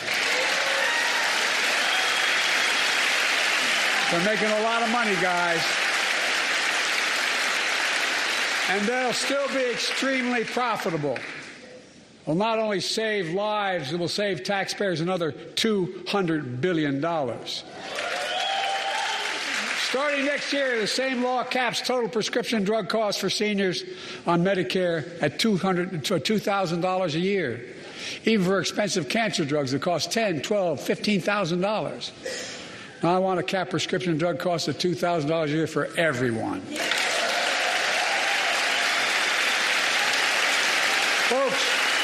They're making a lot of money, guys. And they'll still be extremely profitable. Will not only save lives, it will save taxpayers another two hundred billion dollars. Starting next year, the same law caps total prescription drug costs for seniors on Medicare at two thousand dollars a year, even for expensive cancer drugs that cost ten thousand dollars, twelve thousand dollars, fifteen thousand dollars. Now I want to cap prescription drug costs at two thousand dollars a year for everyone. Folks,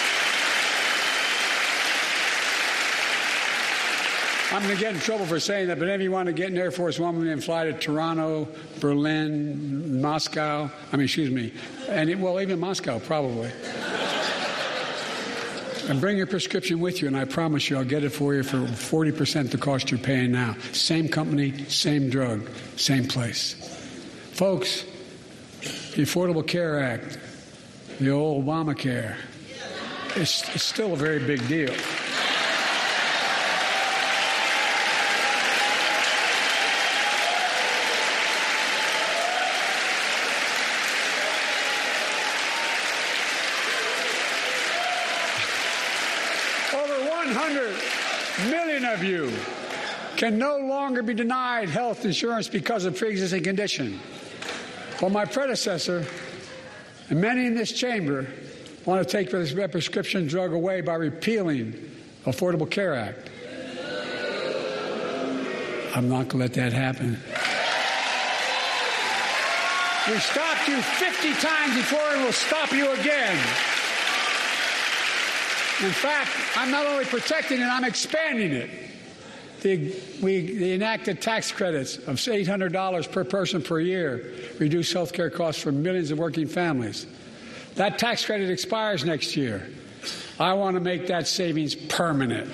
I'm going to get in trouble for saying that, but if you want to get an Air Force One and fly to Toronto, Berlin, Moscow, I mean, excuse me, and it, well, even Moscow, probably. And bring your prescription with you, and I promise you I'll get it for you for forty percent the cost you're paying now. Same company, same drug, same place. Folks, the Affordable Care Act, the old Obamacare, it's, it's still a very big deal. Of you can no longer be denied health insurance because of pre-existing condition. Well, my predecessor and many in this chamber want to take this prescription drug away by repealing the Affordable Care Act. I'm not going to let that happen. We stopped you fifty times before and we'll stop you again. In fact, I'm not only protecting it, I'm expanding it. The, we the enacted tax credits of eight hundred dollars per person per year reduce health care costs for millions of working families. That tax credit expires next year. I want to make that savings permanent.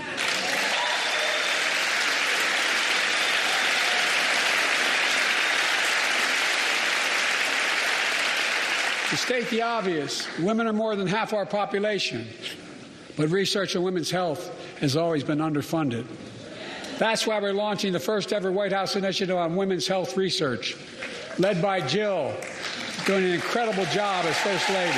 To state the obvious, women are more than half our population. But research on women's health has always been underfunded. That's why we're launching the first ever White House initiative on women's health research, led by Jill, doing an incredible job as First Lady.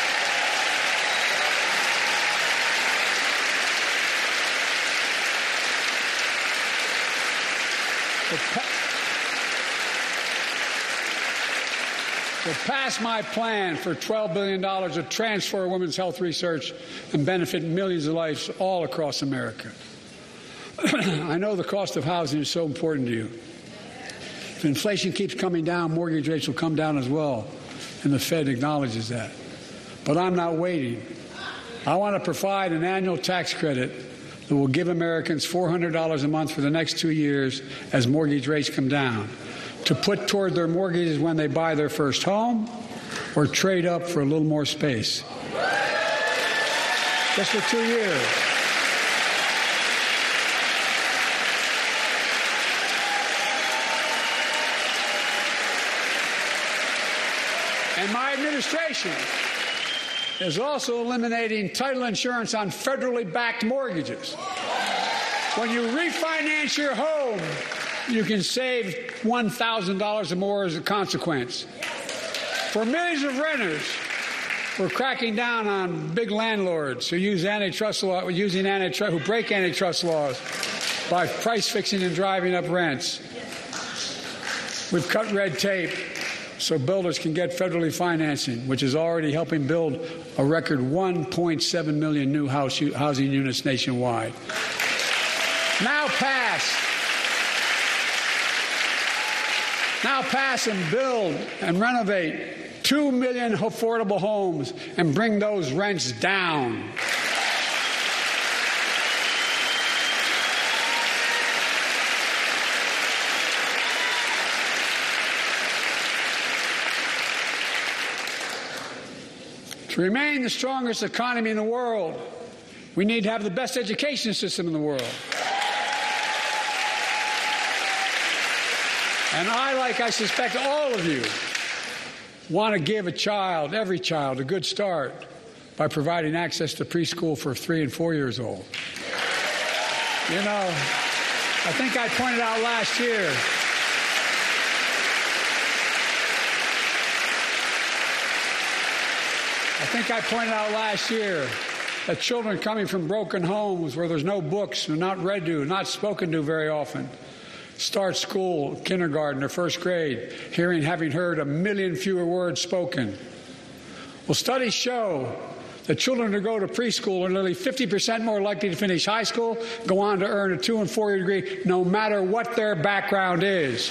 To pass my plan for twelve billion dollars to transfer women's health research and benefit millions of lives all across America. I know the cost of housing is so important to you. If inflation keeps coming down, mortgage rates will come down as well, and the Fed acknowledges that. But I'm not waiting. I want to provide an annual tax credit that will give Americans four hundred dollars a month for the next two years as mortgage rates come down, to put toward their mortgages when they buy their first home or trade up for a little more space. Just for two years. And my administration is also eliminating title insurance on federally backed mortgages. When you refinance your home, you can save one thousand dollars or more as a consequence. For millions of renters, we're cracking down on big landlords who use antitrust law, using antitrust, who break antitrust laws by price fixing and driving up rents. We've cut red tape so builders can get federally financing, which is already helping build a record one point seven million new house, housing units nationwide. Now pass. Now pass and build and renovate two million affordable homes and bring those rents down. To remain the strongest economy in the world, we need to have the best education system in the world. And I, like I suspect all of you, want to give a child, every child, a good start by providing access to preschool for three and four years old. You know, I think I pointed out last year, I think I pointed out last year that children coming from broken homes where there's no books, they're not read to, not spoken to very often, start school, kindergarten, or first grade, hearing, having heard a million fewer words spoken. Well, studies show that children who go to preschool are nearly fifty percent more likely to finish high school, go on to earn a two and four year degree, no matter what their background is.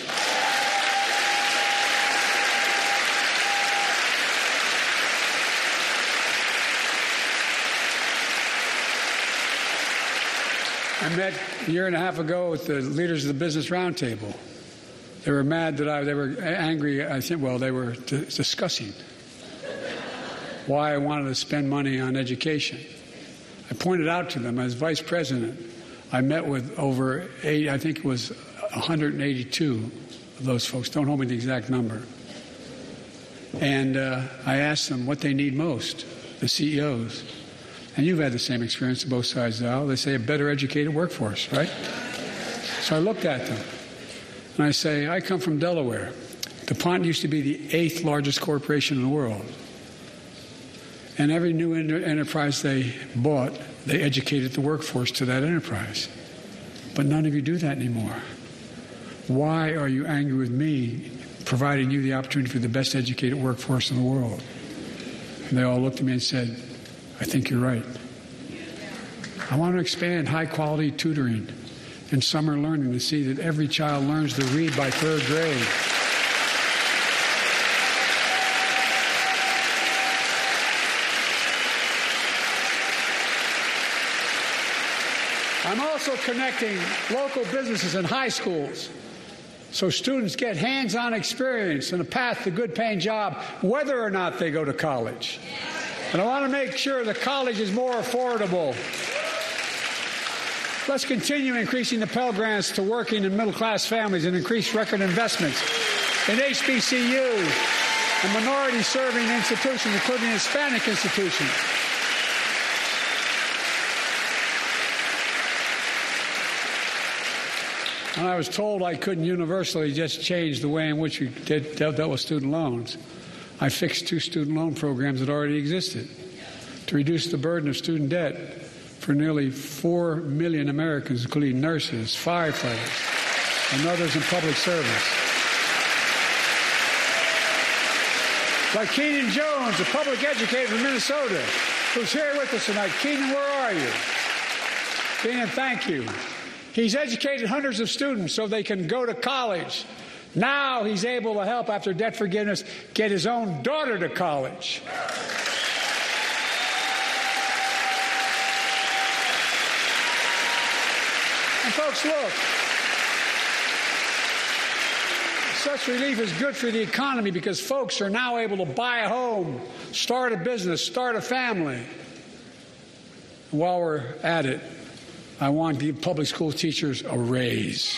I met a year and a half ago with the leaders of the Business Roundtable. They were mad that I, they were angry, I think, well, they were d- discussing why I wanted to spend money on education. I pointed out to them, as vice president, I met with over eight, I think it was one hundred eighty-two of those folks. Don't hold me to the exact number. And uh, I asked them what they need most, the C E Os. And you've had the same experience on both sides of the aisle. They say a better educated workforce, right? So I looked at them, and I say, I come from Delaware. DuPont used to be the eighth largest corporation in the world. And every new enter- enterprise they bought, they educated the workforce to that enterprise. But none of you do that anymore. Why are you angry with me providing you the opportunity for the best educated workforce in the world? And they all looked at me and said, I think you're right. I want to expand high-quality tutoring and summer learning to see that every child learns to read by third grade. I'm also connecting local businesses and high schools so students get hands-on experience and a path to a good-paying job, whether or not they go to college. And I want to make sure the college is more affordable. Let's continue increasing the Pell Grants to working and middle-class families and increase record investments in H B C Us and minority-serving institutions, including Hispanic institutions. And I was told I couldn't universally just change the way in which we did, dealt, dealt with student loans. I fixed two student loan programs that already existed to reduce the burden of student debt for nearly four million Americans, including nurses, firefighters, and others in public service. Like Keenan Jones, a public educator from Minnesota, who's here with us tonight. Keenan, where are you? Keenan, thank you. He's educated hundreds of students so they can go to college. Now he's able to help, after debt forgiveness, get his own daughter to college. And folks, look, such relief is good for the economy because folks are now able to buy a home, start a business, start a family. While we're at it, I want to give public school teachers a raise.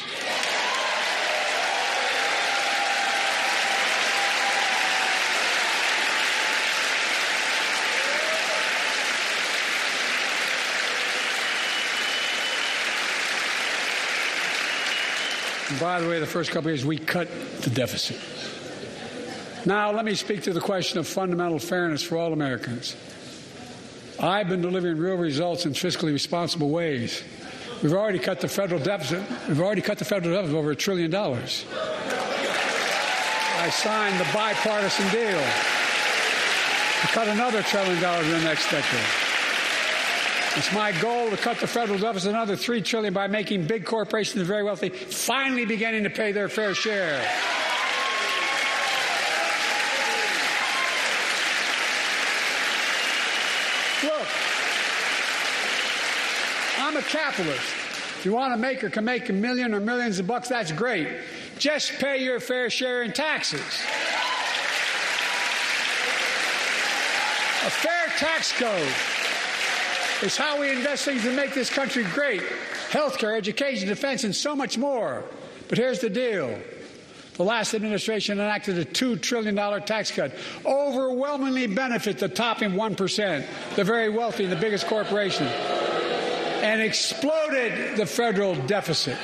And by the way, the first couple of years, we cut the deficit. Now, let me speak to the question of fundamental fairness for all Americans. I've been delivering real results in fiscally responsible ways. We've already cut the federal deficit. We've already cut the federal deficit over a trillion dollars. I signed the bipartisan deal to cut another trillion dollars in the next decade. It's my goal to cut the federal deficit another three trillion dollars by making big corporations and the very wealthy finally beginning to pay their fair share. Look, I'm a capitalist. If you want to make or can make a million or millions of bucks, that's great. Just pay your fair share in taxes. A fair tax code is how we invest things to make this country great. Healthcare, education, defense, and so much more. But here's the deal. The last administration enacted a two trillion dollars tax cut, overwhelmingly benefit the top one percent, the very wealthy and the biggest corporations, and exploded the federal deficit.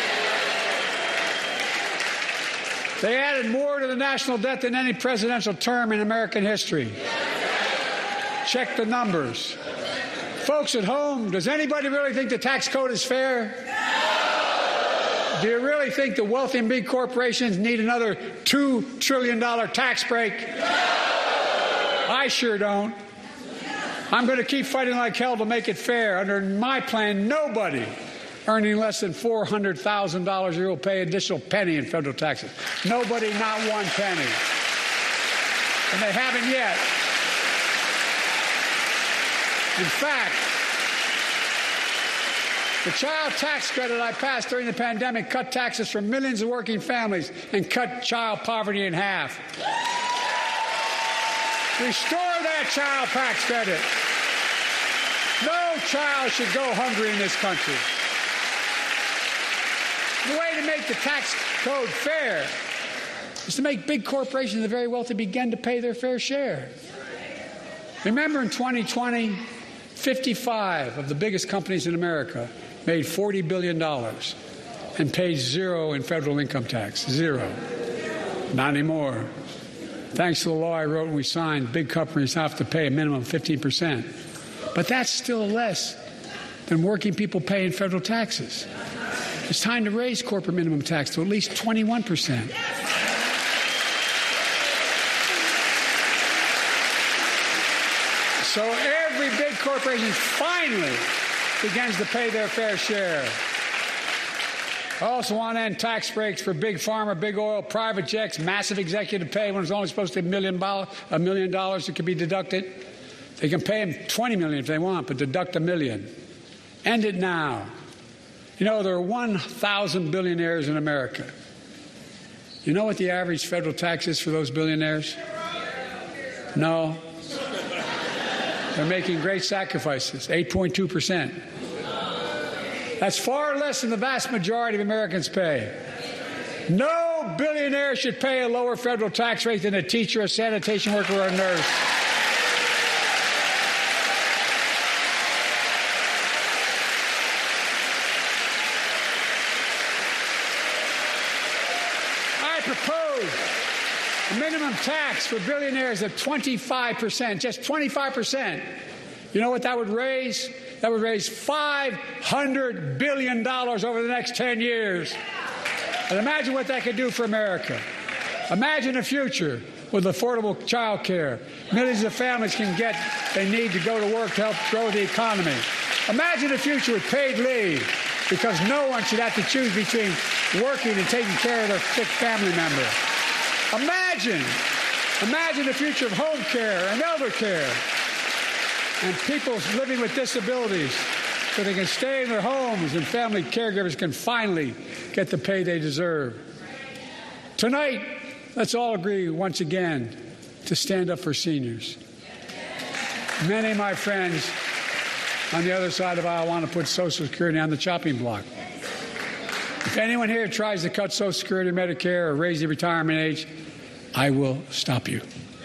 They added more to the national debt than any presidential term in American history. Check the numbers. Folks at home, does anybody really think the tax code is fair? Do you really think the wealthy and big corporations need another two trillion dollars tax break? I sure don't. I'm going to keep fighting like hell to make it fair. Under my plan, nobody earning less than four hundred thousand dollars a year will pay an additional penny in federal taxes. Nobody, not one penny. And they haven't yet. In fact, the child tax credit I passed during the pandemic cut taxes for millions of working families and cut child poverty in half. Restore that child tax credit. No child should go hungry in this country. The way to make the tax code fair is to make big corporations and the very wealthy begin to pay their fair share. Remember in twenty twenty, fifty-five of the biggest companies in America made forty billion dollars and paid zero in federal income tax. Zero. Not anymore. Thanks to the law I wrote and we signed, big companies have to pay a minimum of fifteen percent. But that's still less than working people pay in federal taxes. It's time to raise corporate minimum tax to at least twenty-one percent. So every big corporation finally begins to pay their fair share. I also want to end tax breaks for big pharma, big oil, private jets, massive executive pay when it's only supposed to be a million, a million dollars that can be deducted. They can pay them twenty million if they want, but deduct a million. End it now. You know, there are one thousand billionaires in America. You know what the average federal tax is for those billionaires? No. They're making great sacrifices, eight point two percent. That's far less than the vast majority of Americans pay. No billionaire should pay a lower federal tax rate than a teacher, a sanitation worker, or a nurse. I propose a minimum tax for billionaires of twenty-five percent, just twenty-five percent. You know what that would raise? That would raise five hundred billion dollars over the next ten years. And imagine what that could do for America. Imagine a future with affordable child care. Millions of families can get they need to go to work to help grow the economy. Imagine a future with paid leave, because no one should have to choose between working and taking care of their sick family member. Imagine, imagine the future of home care and elder care, and people living with disabilities so they can stay in their homes and family caregivers can finally get the pay they deserve. Tonight, let's all agree once again to stand up for seniors. Many of my friends on the other side of the aisle want to put Social Security on the chopping block. If anyone here tries to cut Social Security, Medicare, or raise the retirement age, I will stop you.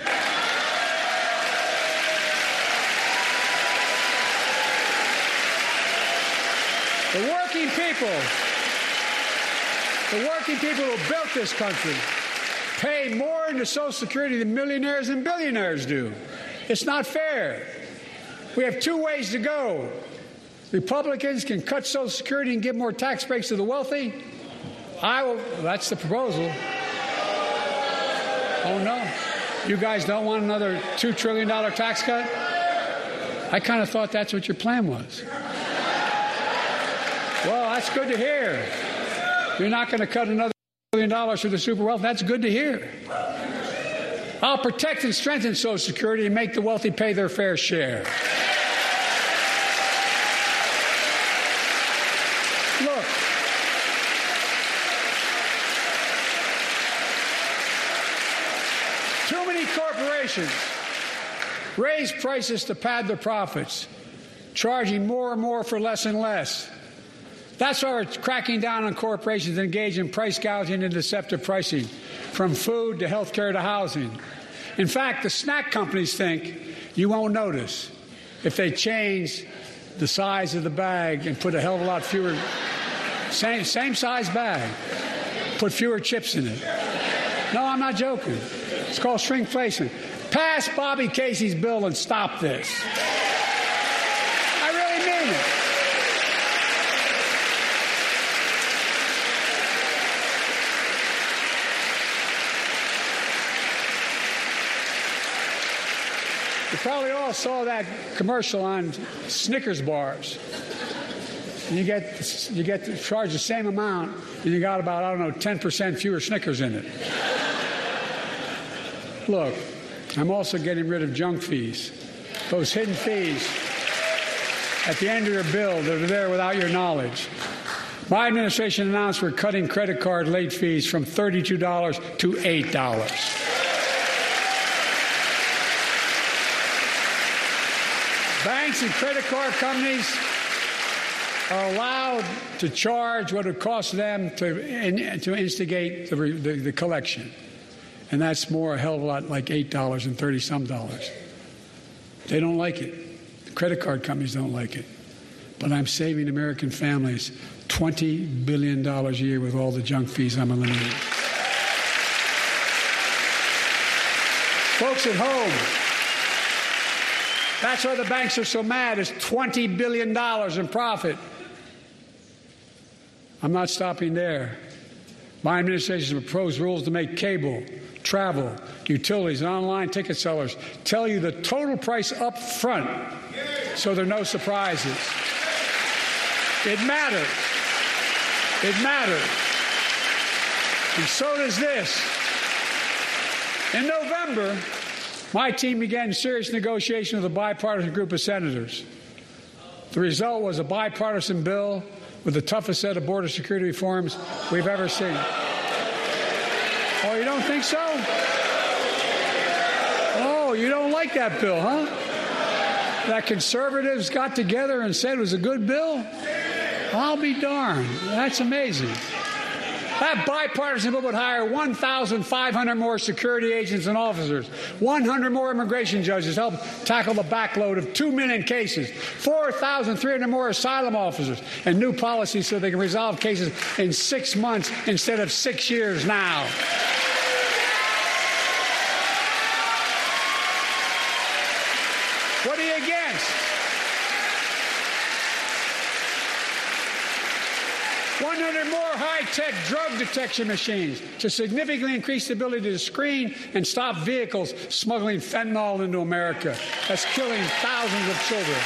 The working people, the working people who built this country pay more into Social Security than millionaires and billionaires do. It's not fair. We have two ways to go. Republicans can cut Social Security and give more tax breaks to the wealthy. I will. That's the proposal. Oh, no. You guys don't want another two trillion dollars tax cut? I kind of thought that's what your plan was. Well, that's good to hear. You're not going to cut another billion dollars for the super wealthy. That's good to hear. I'll protect and strengthen Social Security and make the wealthy pay their fair share. Look, too many corporations raise prices to pad their profits, charging more and more for less and less. That's why we're cracking down on corporations engaged in price gouging and deceptive pricing, from food to health care to housing. In fact, the snack companies think you won't notice if they change the size of the bag and put a hell of a lot fewer, same, same size bag, put fewer chips in it. No, I'm not joking. It's called shrinkflation. Pass Bobby Casey's bill and stop this. I really mean it. You probably all saw that commercial on Snickers bars. You get you get charged the same amount, and you got about, I don't know, ten percent fewer Snickers in it. Look, I'm also getting rid of junk fees, those hidden fees at the end of your bill that are there without your knowledge. My administration announced we're cutting credit card late fees from thirty-two dollars to eight dollars. Banks and credit card companies are allowed to charge what it costs them to, in, to instigate the, the, the collection. And that's more a hell of a lot like eight dollars and thirty some dollars. They don't like it. The credit card companies don't like it. But I'm saving American families twenty billion dollars a year with all the junk fees I'm eliminating. Folks at home, that's why the banks are so mad. It's twenty billion dollars in profit. I'm not stopping there. My administration has proposed rules to make cable, travel, utilities, and online ticket sellers tell you the total price up front so there are no surprises. It matters. It matters. And so does this. In November, my team began serious negotiation with a bipartisan group of senators. The result was a bipartisan bill with the toughest set of border security reforms we've ever seen. Oh, you don't think so? Oh, you don't like that bill, huh? That conservatives got together and said it was a good bill? I'll be darned. That's amazing. That bipartisan bill would hire one thousand five hundred more security agents and officers, one hundred more immigration judges to help tackle the backload of two million cases, four thousand three hundred more asylum officers, and new policies so they can resolve cases in six months instead of six years now. What are you against? one hundred more high-tech drug detection machines to significantly increase the ability to screen and stop vehicles smuggling fentanyl into America. That's killing thousands of children.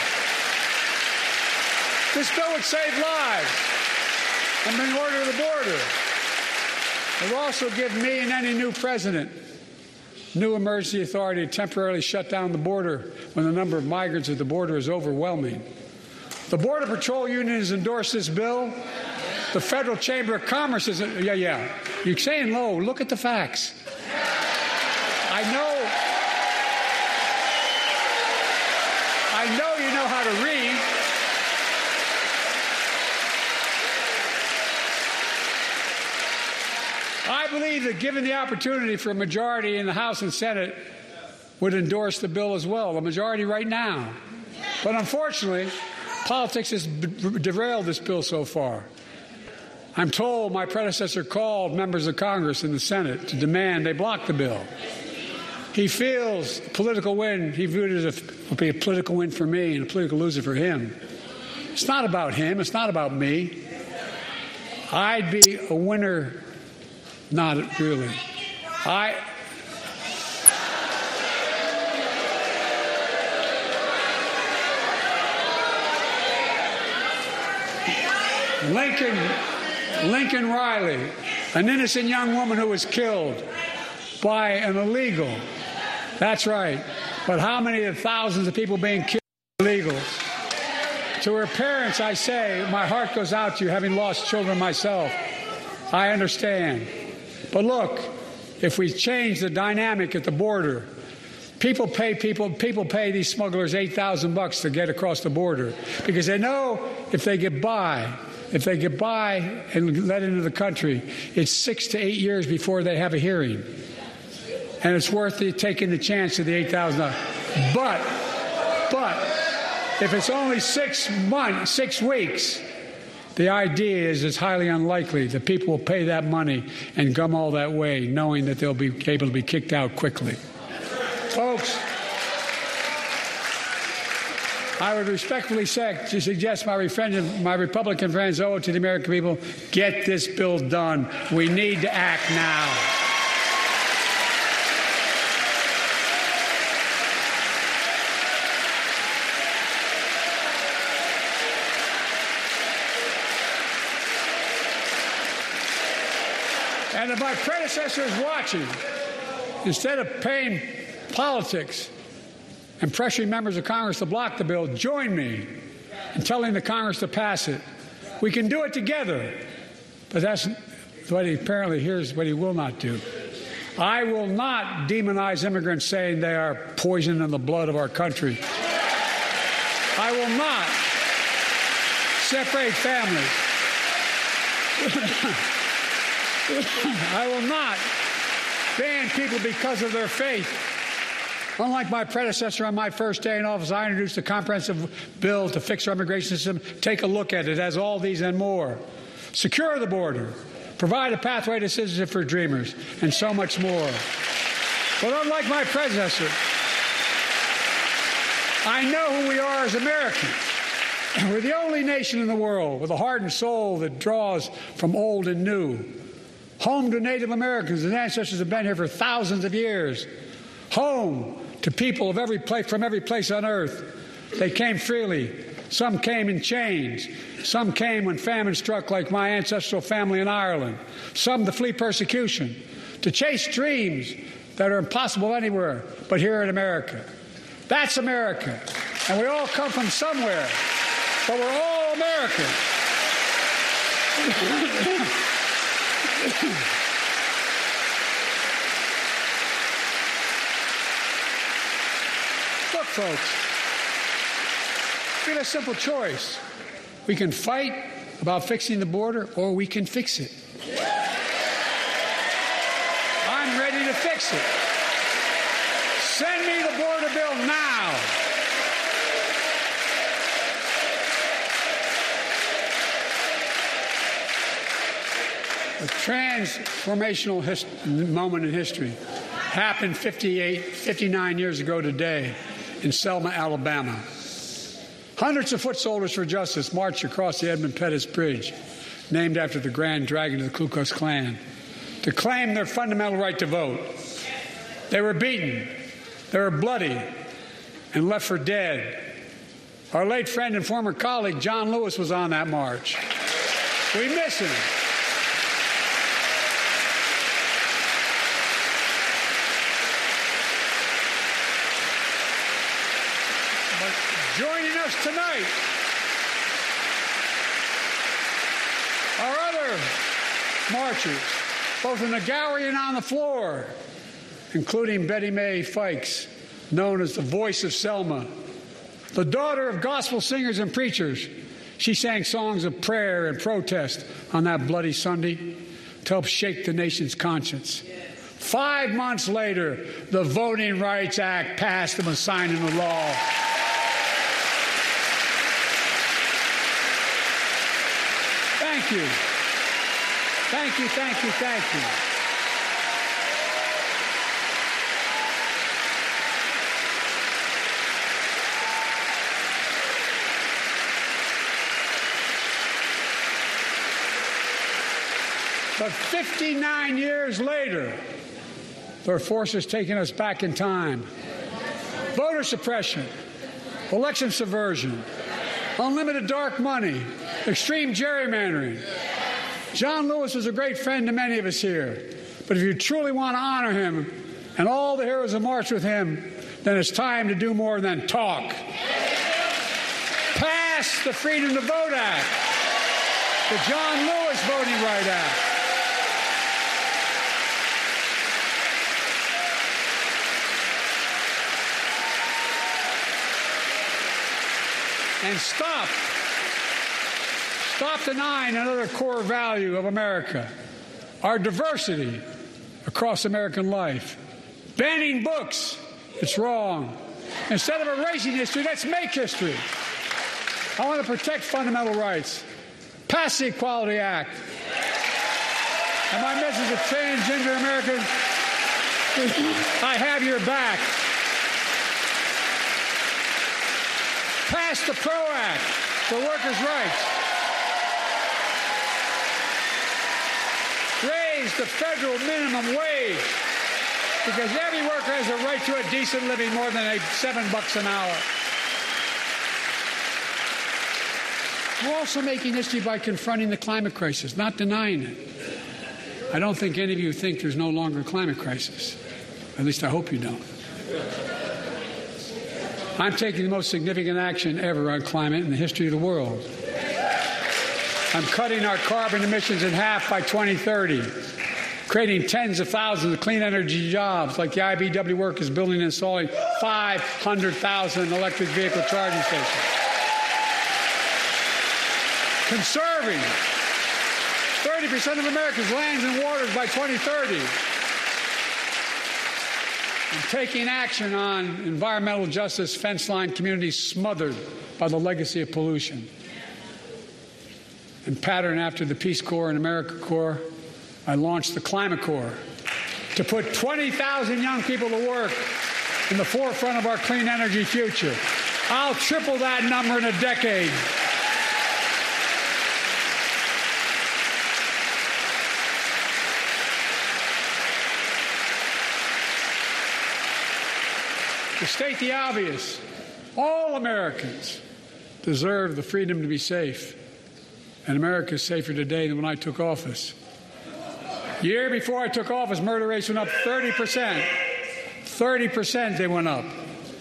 This bill would save lives and bring order to the border. It will also give me and any new president new emergency authority to temporarily shut down the border when the number of migrants at the border is overwhelming. The Border Patrol Union has endorsed this bill. The Federal Chamber of Commerce is, yeah, yeah. You're saying low. Look at the facts. I know, I know you know how to read. I believe that given the opportunity for a majority in the House and Senate would endorse the bill as well, a majority right now. But unfortunately, politics has derailed this bill so far. I'm told my predecessor called members of Congress in the Senate to demand they block the bill. He feels a political win. He viewed it as a, be a political win for me and a political loser for him. It's not about him. It's not about me. I'd be a winner. Not really. I. Lincoln, Lincoln Riley, an innocent young woman who was killed by an illegal. That's right. But how many of the thousands of people being killed by illegals? To her parents, I say, my heart goes out to you, having lost children myself. I understand. But look, if we change the dynamic at the border, people pay people people pay these smugglers eight thousand bucks to get across the border because they know if they get by, if they get by and let into the country, it's six to eight years before they have a hearing, and it's worth it taking the chance of the eight thousand dollars. But, but if it's only six months, six weeks. The idea is it's highly unlikely that people will pay that money and come all that way knowing that they'll be able to be kicked out quickly. Folks, I would respectfully say, to suggest my, friend, my Republican friends owe it to the American people, get this bill done. We need to act now. And if my predecessor is watching, instead of paying politics and pressuring members of Congress to block the bill, join me in telling the Congress to pass it. We can do it together, but that's what he apparently here's what he will not do. I will not demonize immigrants saying they are poison in the blood of our country. I will not separate families. I will not ban people because of their faith. Unlike my predecessor on my first day in office, I introduced a comprehensive bill to fix our immigration system. Take a look at it. It has all these and more. Secure the border. Provide a pathway to citizenship for dreamers. And so much more. But unlike my predecessor, I know who we are as Americans. We're the only nation in the world with a heart and soul that draws from old and new. Home to Native Americans, whose ancestors have been here for thousands of years. Home to people of every place, from every place on earth. They came freely. Some came in chains. Some came when famine struck, like my ancestral family in Ireland. Some to flee persecution, to chase dreams that are impossible anywhere but here in America. That's America. And we all come from somewhere, but we're all Americans. Look, folks, we have a simple choice. We can fight about fixing the border, or we can fix it. I'm ready to fix it. Send me the border bill now. A transformational hist- moment in history happened fifty-eight, fifty-nine years ago today in Selma, Alabama. Hundreds of foot soldiers for justice marched across the Edmund Pettus Bridge, named after the Grand Dragon of the Ku Klux Klan, to claim their fundamental right to vote. They were beaten, they were bloody, and left for dead. Our late friend and former colleague John Lewis was on that march. We miss him. Joining us tonight are other marchers, both in the gallery and on the floor, including Betty Mae Fikes, known as the voice of Selma. The daughter of gospel singers and preachers, she sang songs of prayer and protest on that bloody Sunday to help shake the nation's conscience. Five months later, the Voting Rights Act passed and was signed into law. Thank you. Thank you, thank you, thank you. But fifty-nine years later, there are forces taking us back in time. Voter suppression, election subversion, unlimited dark money, extreme gerrymandering. John Lewis was a great friend to many of us here. But if you truly want to honor him and all the heroes who marched with him, then it's time to do more than talk. Pass the Freedom to Vote Act, the John Lewis Voting Right Act. And stop, stop denying another core value of America, our diversity across American life. Banning books, it's wrong. Instead of erasing history, let's make history. I want to protect fundamental rights. Pass the Equality Act. And my message of transgender Americans, I have your back. Pass the PRO Act for workers' rights. Raise the federal minimum wage, because every worker has a right to a decent living more than a seven bucks an hour. We're also making history by confronting the climate crisis, not denying it. I don't think any of you think there's no longer a climate crisis. At least I hope you don't. I'm taking the most significant action ever on climate in the history of the world. I'm cutting our carbon emissions in half by twenty thirty, creating tens of thousands of clean energy jobs, like the I B W workers building and installing five hundred thousand electric vehicle charging stations. Conserving thirty percent of America's lands and waters by twenty thirty. And taking action on environmental justice, fence-line communities smothered by the legacy of pollution. And patterned after the Peace Corps and AmeriCorps, I launched the Climate Corps to put twenty thousand young people to work in the forefront of our clean energy future. I'll triple that number in a decade. To state the obvious, all Americans deserve the freedom to be safe. And America is safer today than when I took office. The year before I took office, murder rates went up thirty percent. thirty percent they went up.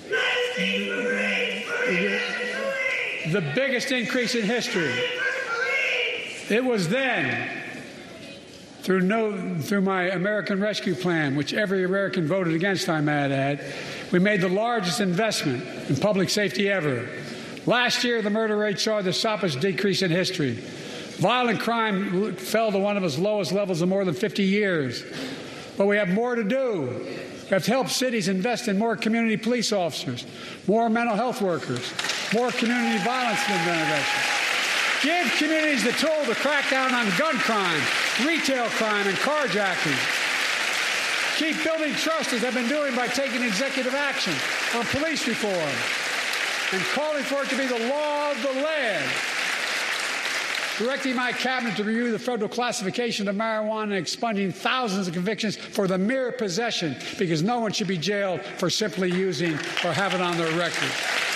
The biggest increase in history. It was then, through, no, through my American Rescue Plan, which every American voted against, I might add, we made the largest investment in public safety ever. Last year, the murder rate saw the sharpest decrease in history. Violent crime fell to one of its lowest levels in more than fifty years. But we have more to do. We have to help cities invest in more community police officers, more mental health workers, more community violence intervention. Give communities the tool to crack down on gun crime, retail crime, and carjacking. Keep building trust, as I've been doing by taking executive action on police reform and calling for it to be the law of the land. Directing my cabinet to review the federal classification of marijuana and expunging thousands of convictions for the mere possession, because no one should be jailed for simply using or have it on their record.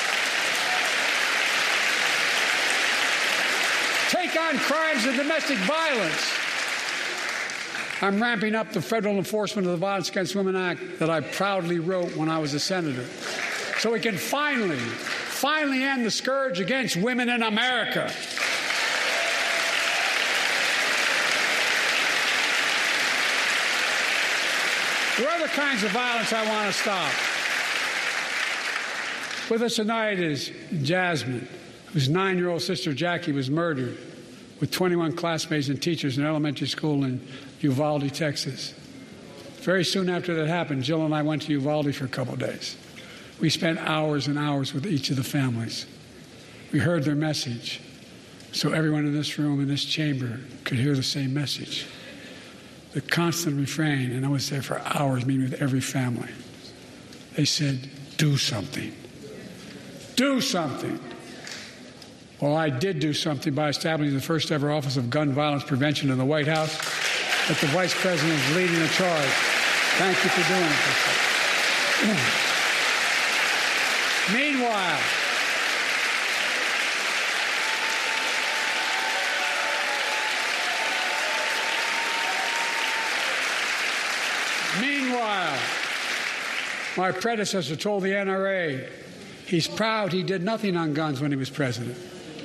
Take on crimes of domestic violence. I'm ramping up the federal enforcement of the Violence Against Women Act that I proudly wrote when I was a senator, so we can finally, finally end the scourge against women in America. There are other kinds of violence I want to stop. With us tonight is Jasmine, whose nine-year-old sister Jackie was murdered with twenty-one classmates and teachers in an elementary school in Uvalde, Texas. Very soon after that happened, Jill and I went to Uvalde for a couple of days. We spent hours and hours with each of the families. We heard their message, so everyone in this room, in this chamber, could hear the same message. The constant refrain, and I was there for hours meeting with every family. They said, do something. Do something. Well, I did do something by establishing the first ever Office of Gun Violence Prevention in the White House, that the Vice President is leading the charge. Thank you for doing it. Meanwhile, my predecessor told the N R A he's proud he did nothing on guns when he was president.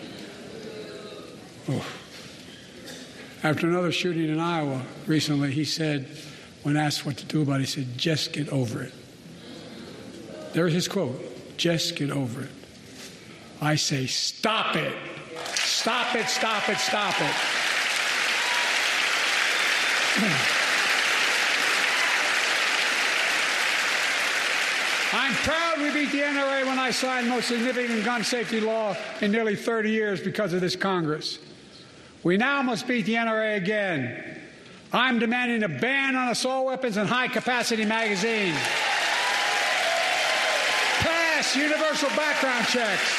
Oh. After another shooting in Iowa recently, he said, when asked what to do about it, he said, just get over it. There's his quote, just get over it. I say, stop it. Stop it, stop it, stop it. I'm proud we beat the N R A when I signed the most significant gun safety law in nearly thirty years because of this Congress. We now must beat the N R A again. I'm demanding a ban on assault weapons and high-capacity magazines. Pass universal background checks.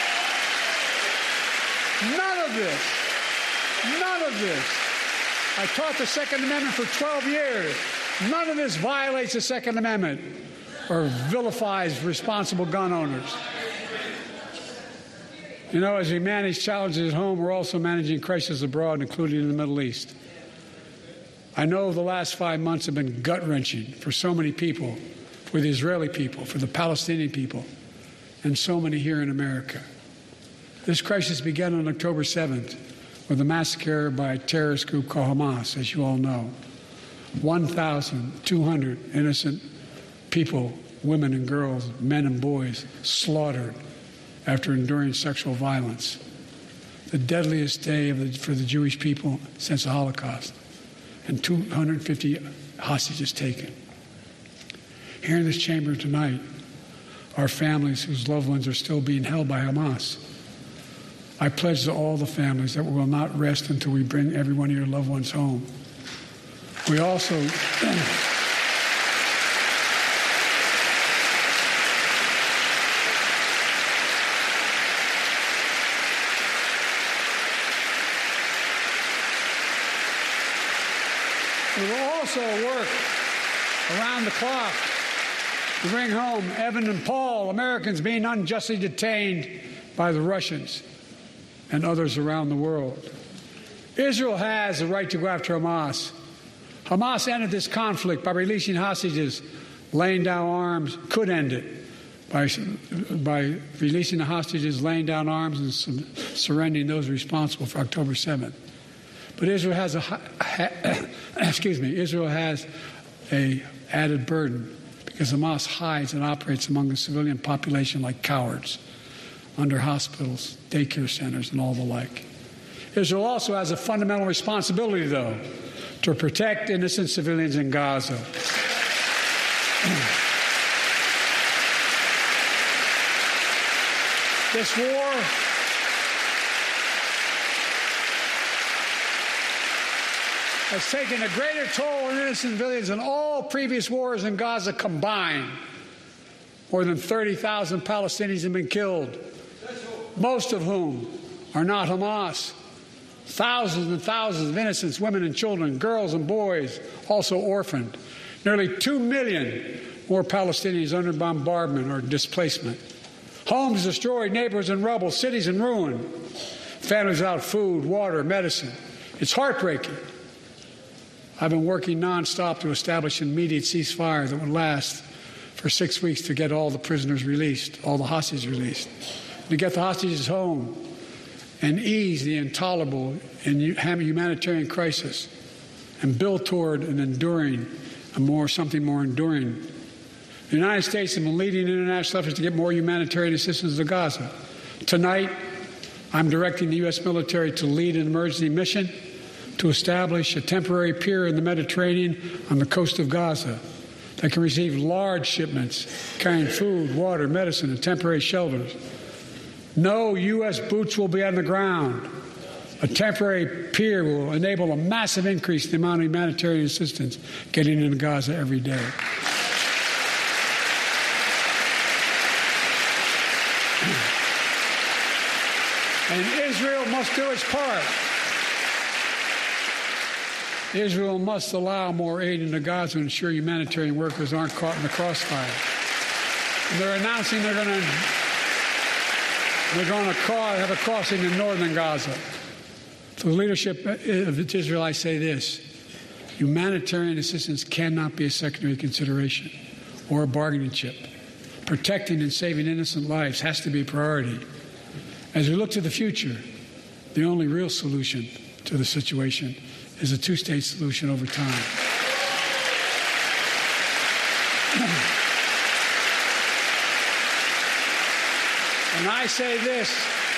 None of this, none of this. I taught the Second Amendment for twelve years. None of this violates the Second Amendment or vilifies responsible gun owners. You know, as we manage challenges at home, we're also managing crises abroad, including in the Middle East. I know the last five months have been gut-wrenching for so many people, for the Israeli people, for the Palestinian people, and so many here in America. This crisis began on October seventh with a massacre by a terrorist group called Hamas, as you all know. one thousand two hundred innocent people, women and girls, men and boys, slaughtered after enduring sexual violence. The deadliest day of the, for the Jewish people since the Holocaust. And two hundred fifty hostages taken. Here in this chamber tonight are families whose loved ones are still being held by Hamas. I pledge to all the families that we will not rest until we bring every one of your loved ones home. We also We will also work around the clock to bring home Evan and Paul, Americans being unjustly detained by the Russians and others around the world. Israel has the right to go after Hamas. Hamas ended this conflict by releasing hostages, laying down arms, could end it by, by releasing the hostages, laying down arms, and su- surrendering those responsible for October seventh. But Israel has a ha, excuse me. Israel has a added burden because Hamas hides and operates among the civilian population like cowards, under hospitals, daycare centers, and all the like. Israel also has a fundamental responsibility, though, to protect innocent civilians in Gaza. This war has taken a greater toll on innocent civilians than all previous wars in Gaza combined. More than thirty thousand Palestinians have been killed, most of whom are not Hamas. Thousands and thousands of innocent women and children, girls and boys, also orphaned. Nearly two million more Palestinians under bombardment or displacement. Homes destroyed, neighborhoods in rubble, cities in ruin. Families without food, water, medicine. It's heartbreaking. I've been working nonstop to establish an immediate ceasefire that would last for six weeks to get all the prisoners released, all the hostages released, to get the hostages home and ease the intolerable and humanitarian crisis and build toward an enduring, a more something more enduring. The United States has been leading international efforts to get more humanitarian assistance to Gaza. Tonight, I'm directing the U S military to lead an emergency mission to establish a temporary pier in the Mediterranean on the coast of Gaza that can receive large shipments carrying food, water, medicine, and temporary shelters. No U S boots will be on the ground. A temporary pier will enable a massive increase in the amount of humanitarian assistance getting into Gaza every day. And Israel must do its part. Israel must allow more aid into Gaza to ensure humanitarian workers aren't caught in the crossfire. And they're announcing they're going to they're going to have a crossing in northern Gaza. To the leadership of Israel, I say this: humanitarian assistance cannot be a secondary consideration. or a bargaining chip. Protecting and saving innocent lives has to be a priority. As we look to the future, the only real solution to the situation is a two-state solution over time. And I say this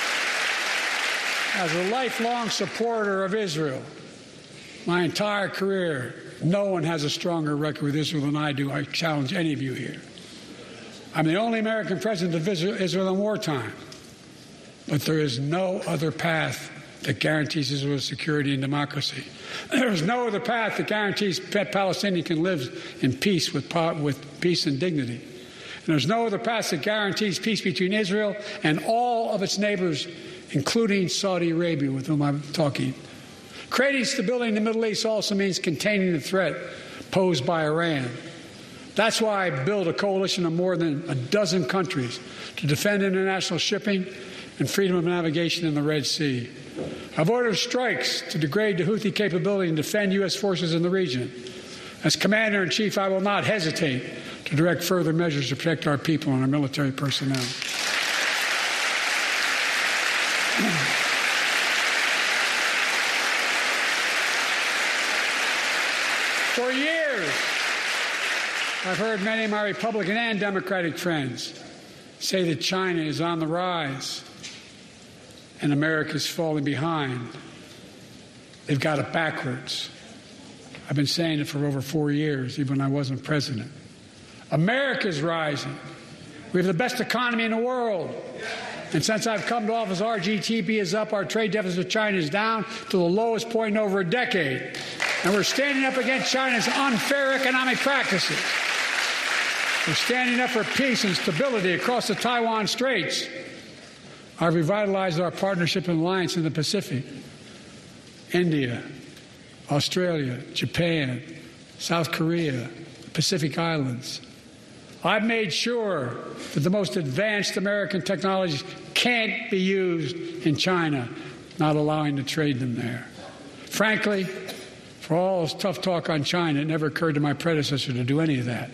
as a lifelong supporter of Israel. My entire career, no one has a stronger record with Israel than I do. I challenge any of you here. I'm the only American president of Israel in wartime. But there is no other path that guarantees Israel's security and democracy. There is no other path that guarantees Palestinians can live in peace with, with peace and dignity. And there's no other path that guarantees peace between Israel and all of its neighbors, including Saudi Arabia, with whom I'm talking. Creating stability in the Middle East also means containing the threat posed by Iran. That's why I built a coalition of more than a dozen countries to defend international shipping and freedom of navigation in the Red Sea. I've ordered strikes to degrade the Houthi capability and defend U S forces in the region. As Commander-in-Chief, I will not hesitate to direct further measures to protect our people and our military personnel. For years, I've heard many of my Republican and Democratic friends say that China is on the rise and America's falling behind. They've got it backwards. I've been saying it for over four years, even when I wasn't president. America's rising. We have the best economy in the world. And since I've come to office, our G D P is up, our trade deficit with China is down to the lowest point in over a decade. And we're standing up against China's unfair economic practices. We're standing up for peace and stability across the Taiwan Straits. I've revitalized our partnership and alliance in the Pacific. India, Australia, Japan, South Korea, Pacific Islands. I've made sure that the most advanced American technologies can't be used in China, not allowing to trade them there. Frankly, for all this tough talk on China, it never occurred to my predecessor to do any of that.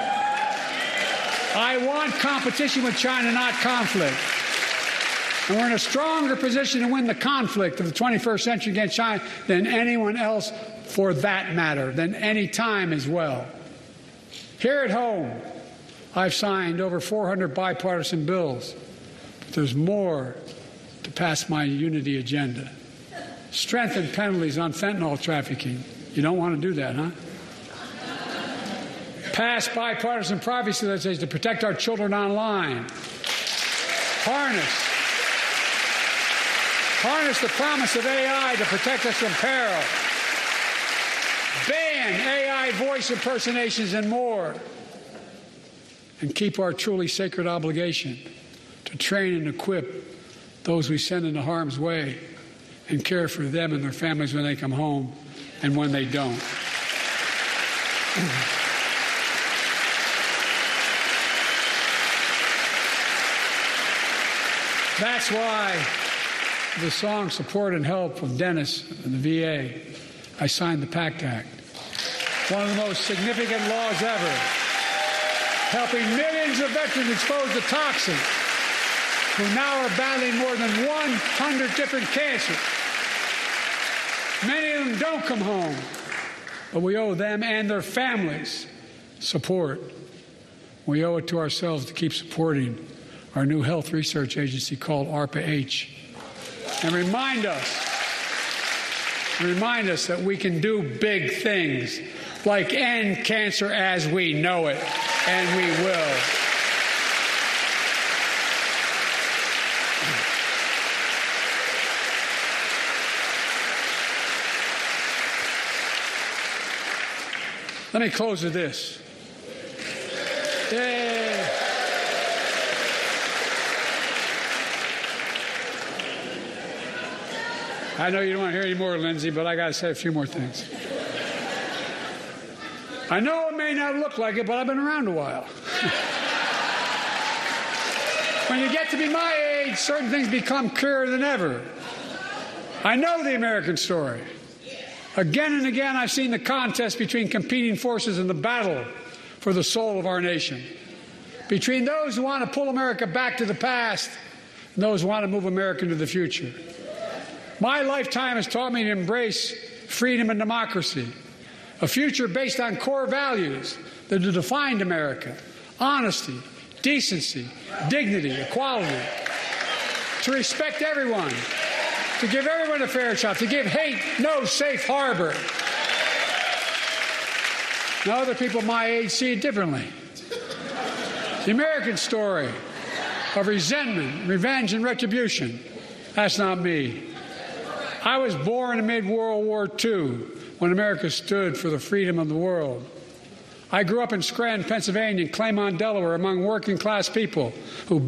I want competition with China, not conflict. And we're in a stronger position to win the conflict of the twenty-first century against China than anyone else, for that matter, than any time as well. Here at home, I've signed over four hundred bipartisan bills, but there's more to pass my unity agenda. Strengthen penalties on fentanyl trafficking. You don't want to do that, huh? Pass bipartisan privacy legislation to protect our children online. Harness. Harness the promise of A I to protect us from peril. Ban A I voice impersonations and more. And keep our truly sacred obligation to train and equip those we send into harm's way and care for them and their families when they come home and when they don't. That's why the song Support and Help from Dennis and the V A, I signed the PACT Act. One of the most significant laws ever, helping millions of veterans exposed to toxins who now are battling more than one hundred different cancers. Many of them don't come home, but we owe them and their families support. We owe it to ourselves to keep supporting our new health research agency called ARPA-H. And remind us, remind us that we can do big things, like end cancer as we know it, and we will. Let me close with this. Yay. I know you don't want to hear any more, Lindsay, but I got to say a few more things. I know it may not look like it, but I've been around a while. When you get to be my age, certain things become clearer than ever. I know the American story. Again and again, I've seen the contest between competing forces in the battle for the soul of our nation. Between those who want to pull America back to the past and those who want to move America into the future. My lifetime has taught me to embrace freedom and democracy, a future based on core values that have defined America: honesty, decency, dignity, equality, to respect everyone, to give everyone a fair shot, to give hate no safe harbor. Now, other people my age see it differently. The American story of resentment, revenge, and retribution, that's not me. I was born amid World War Two when America stood for the freedom of the world. I grew up in Scranton, Pennsylvania, and Claymont, Delaware, among working-class people who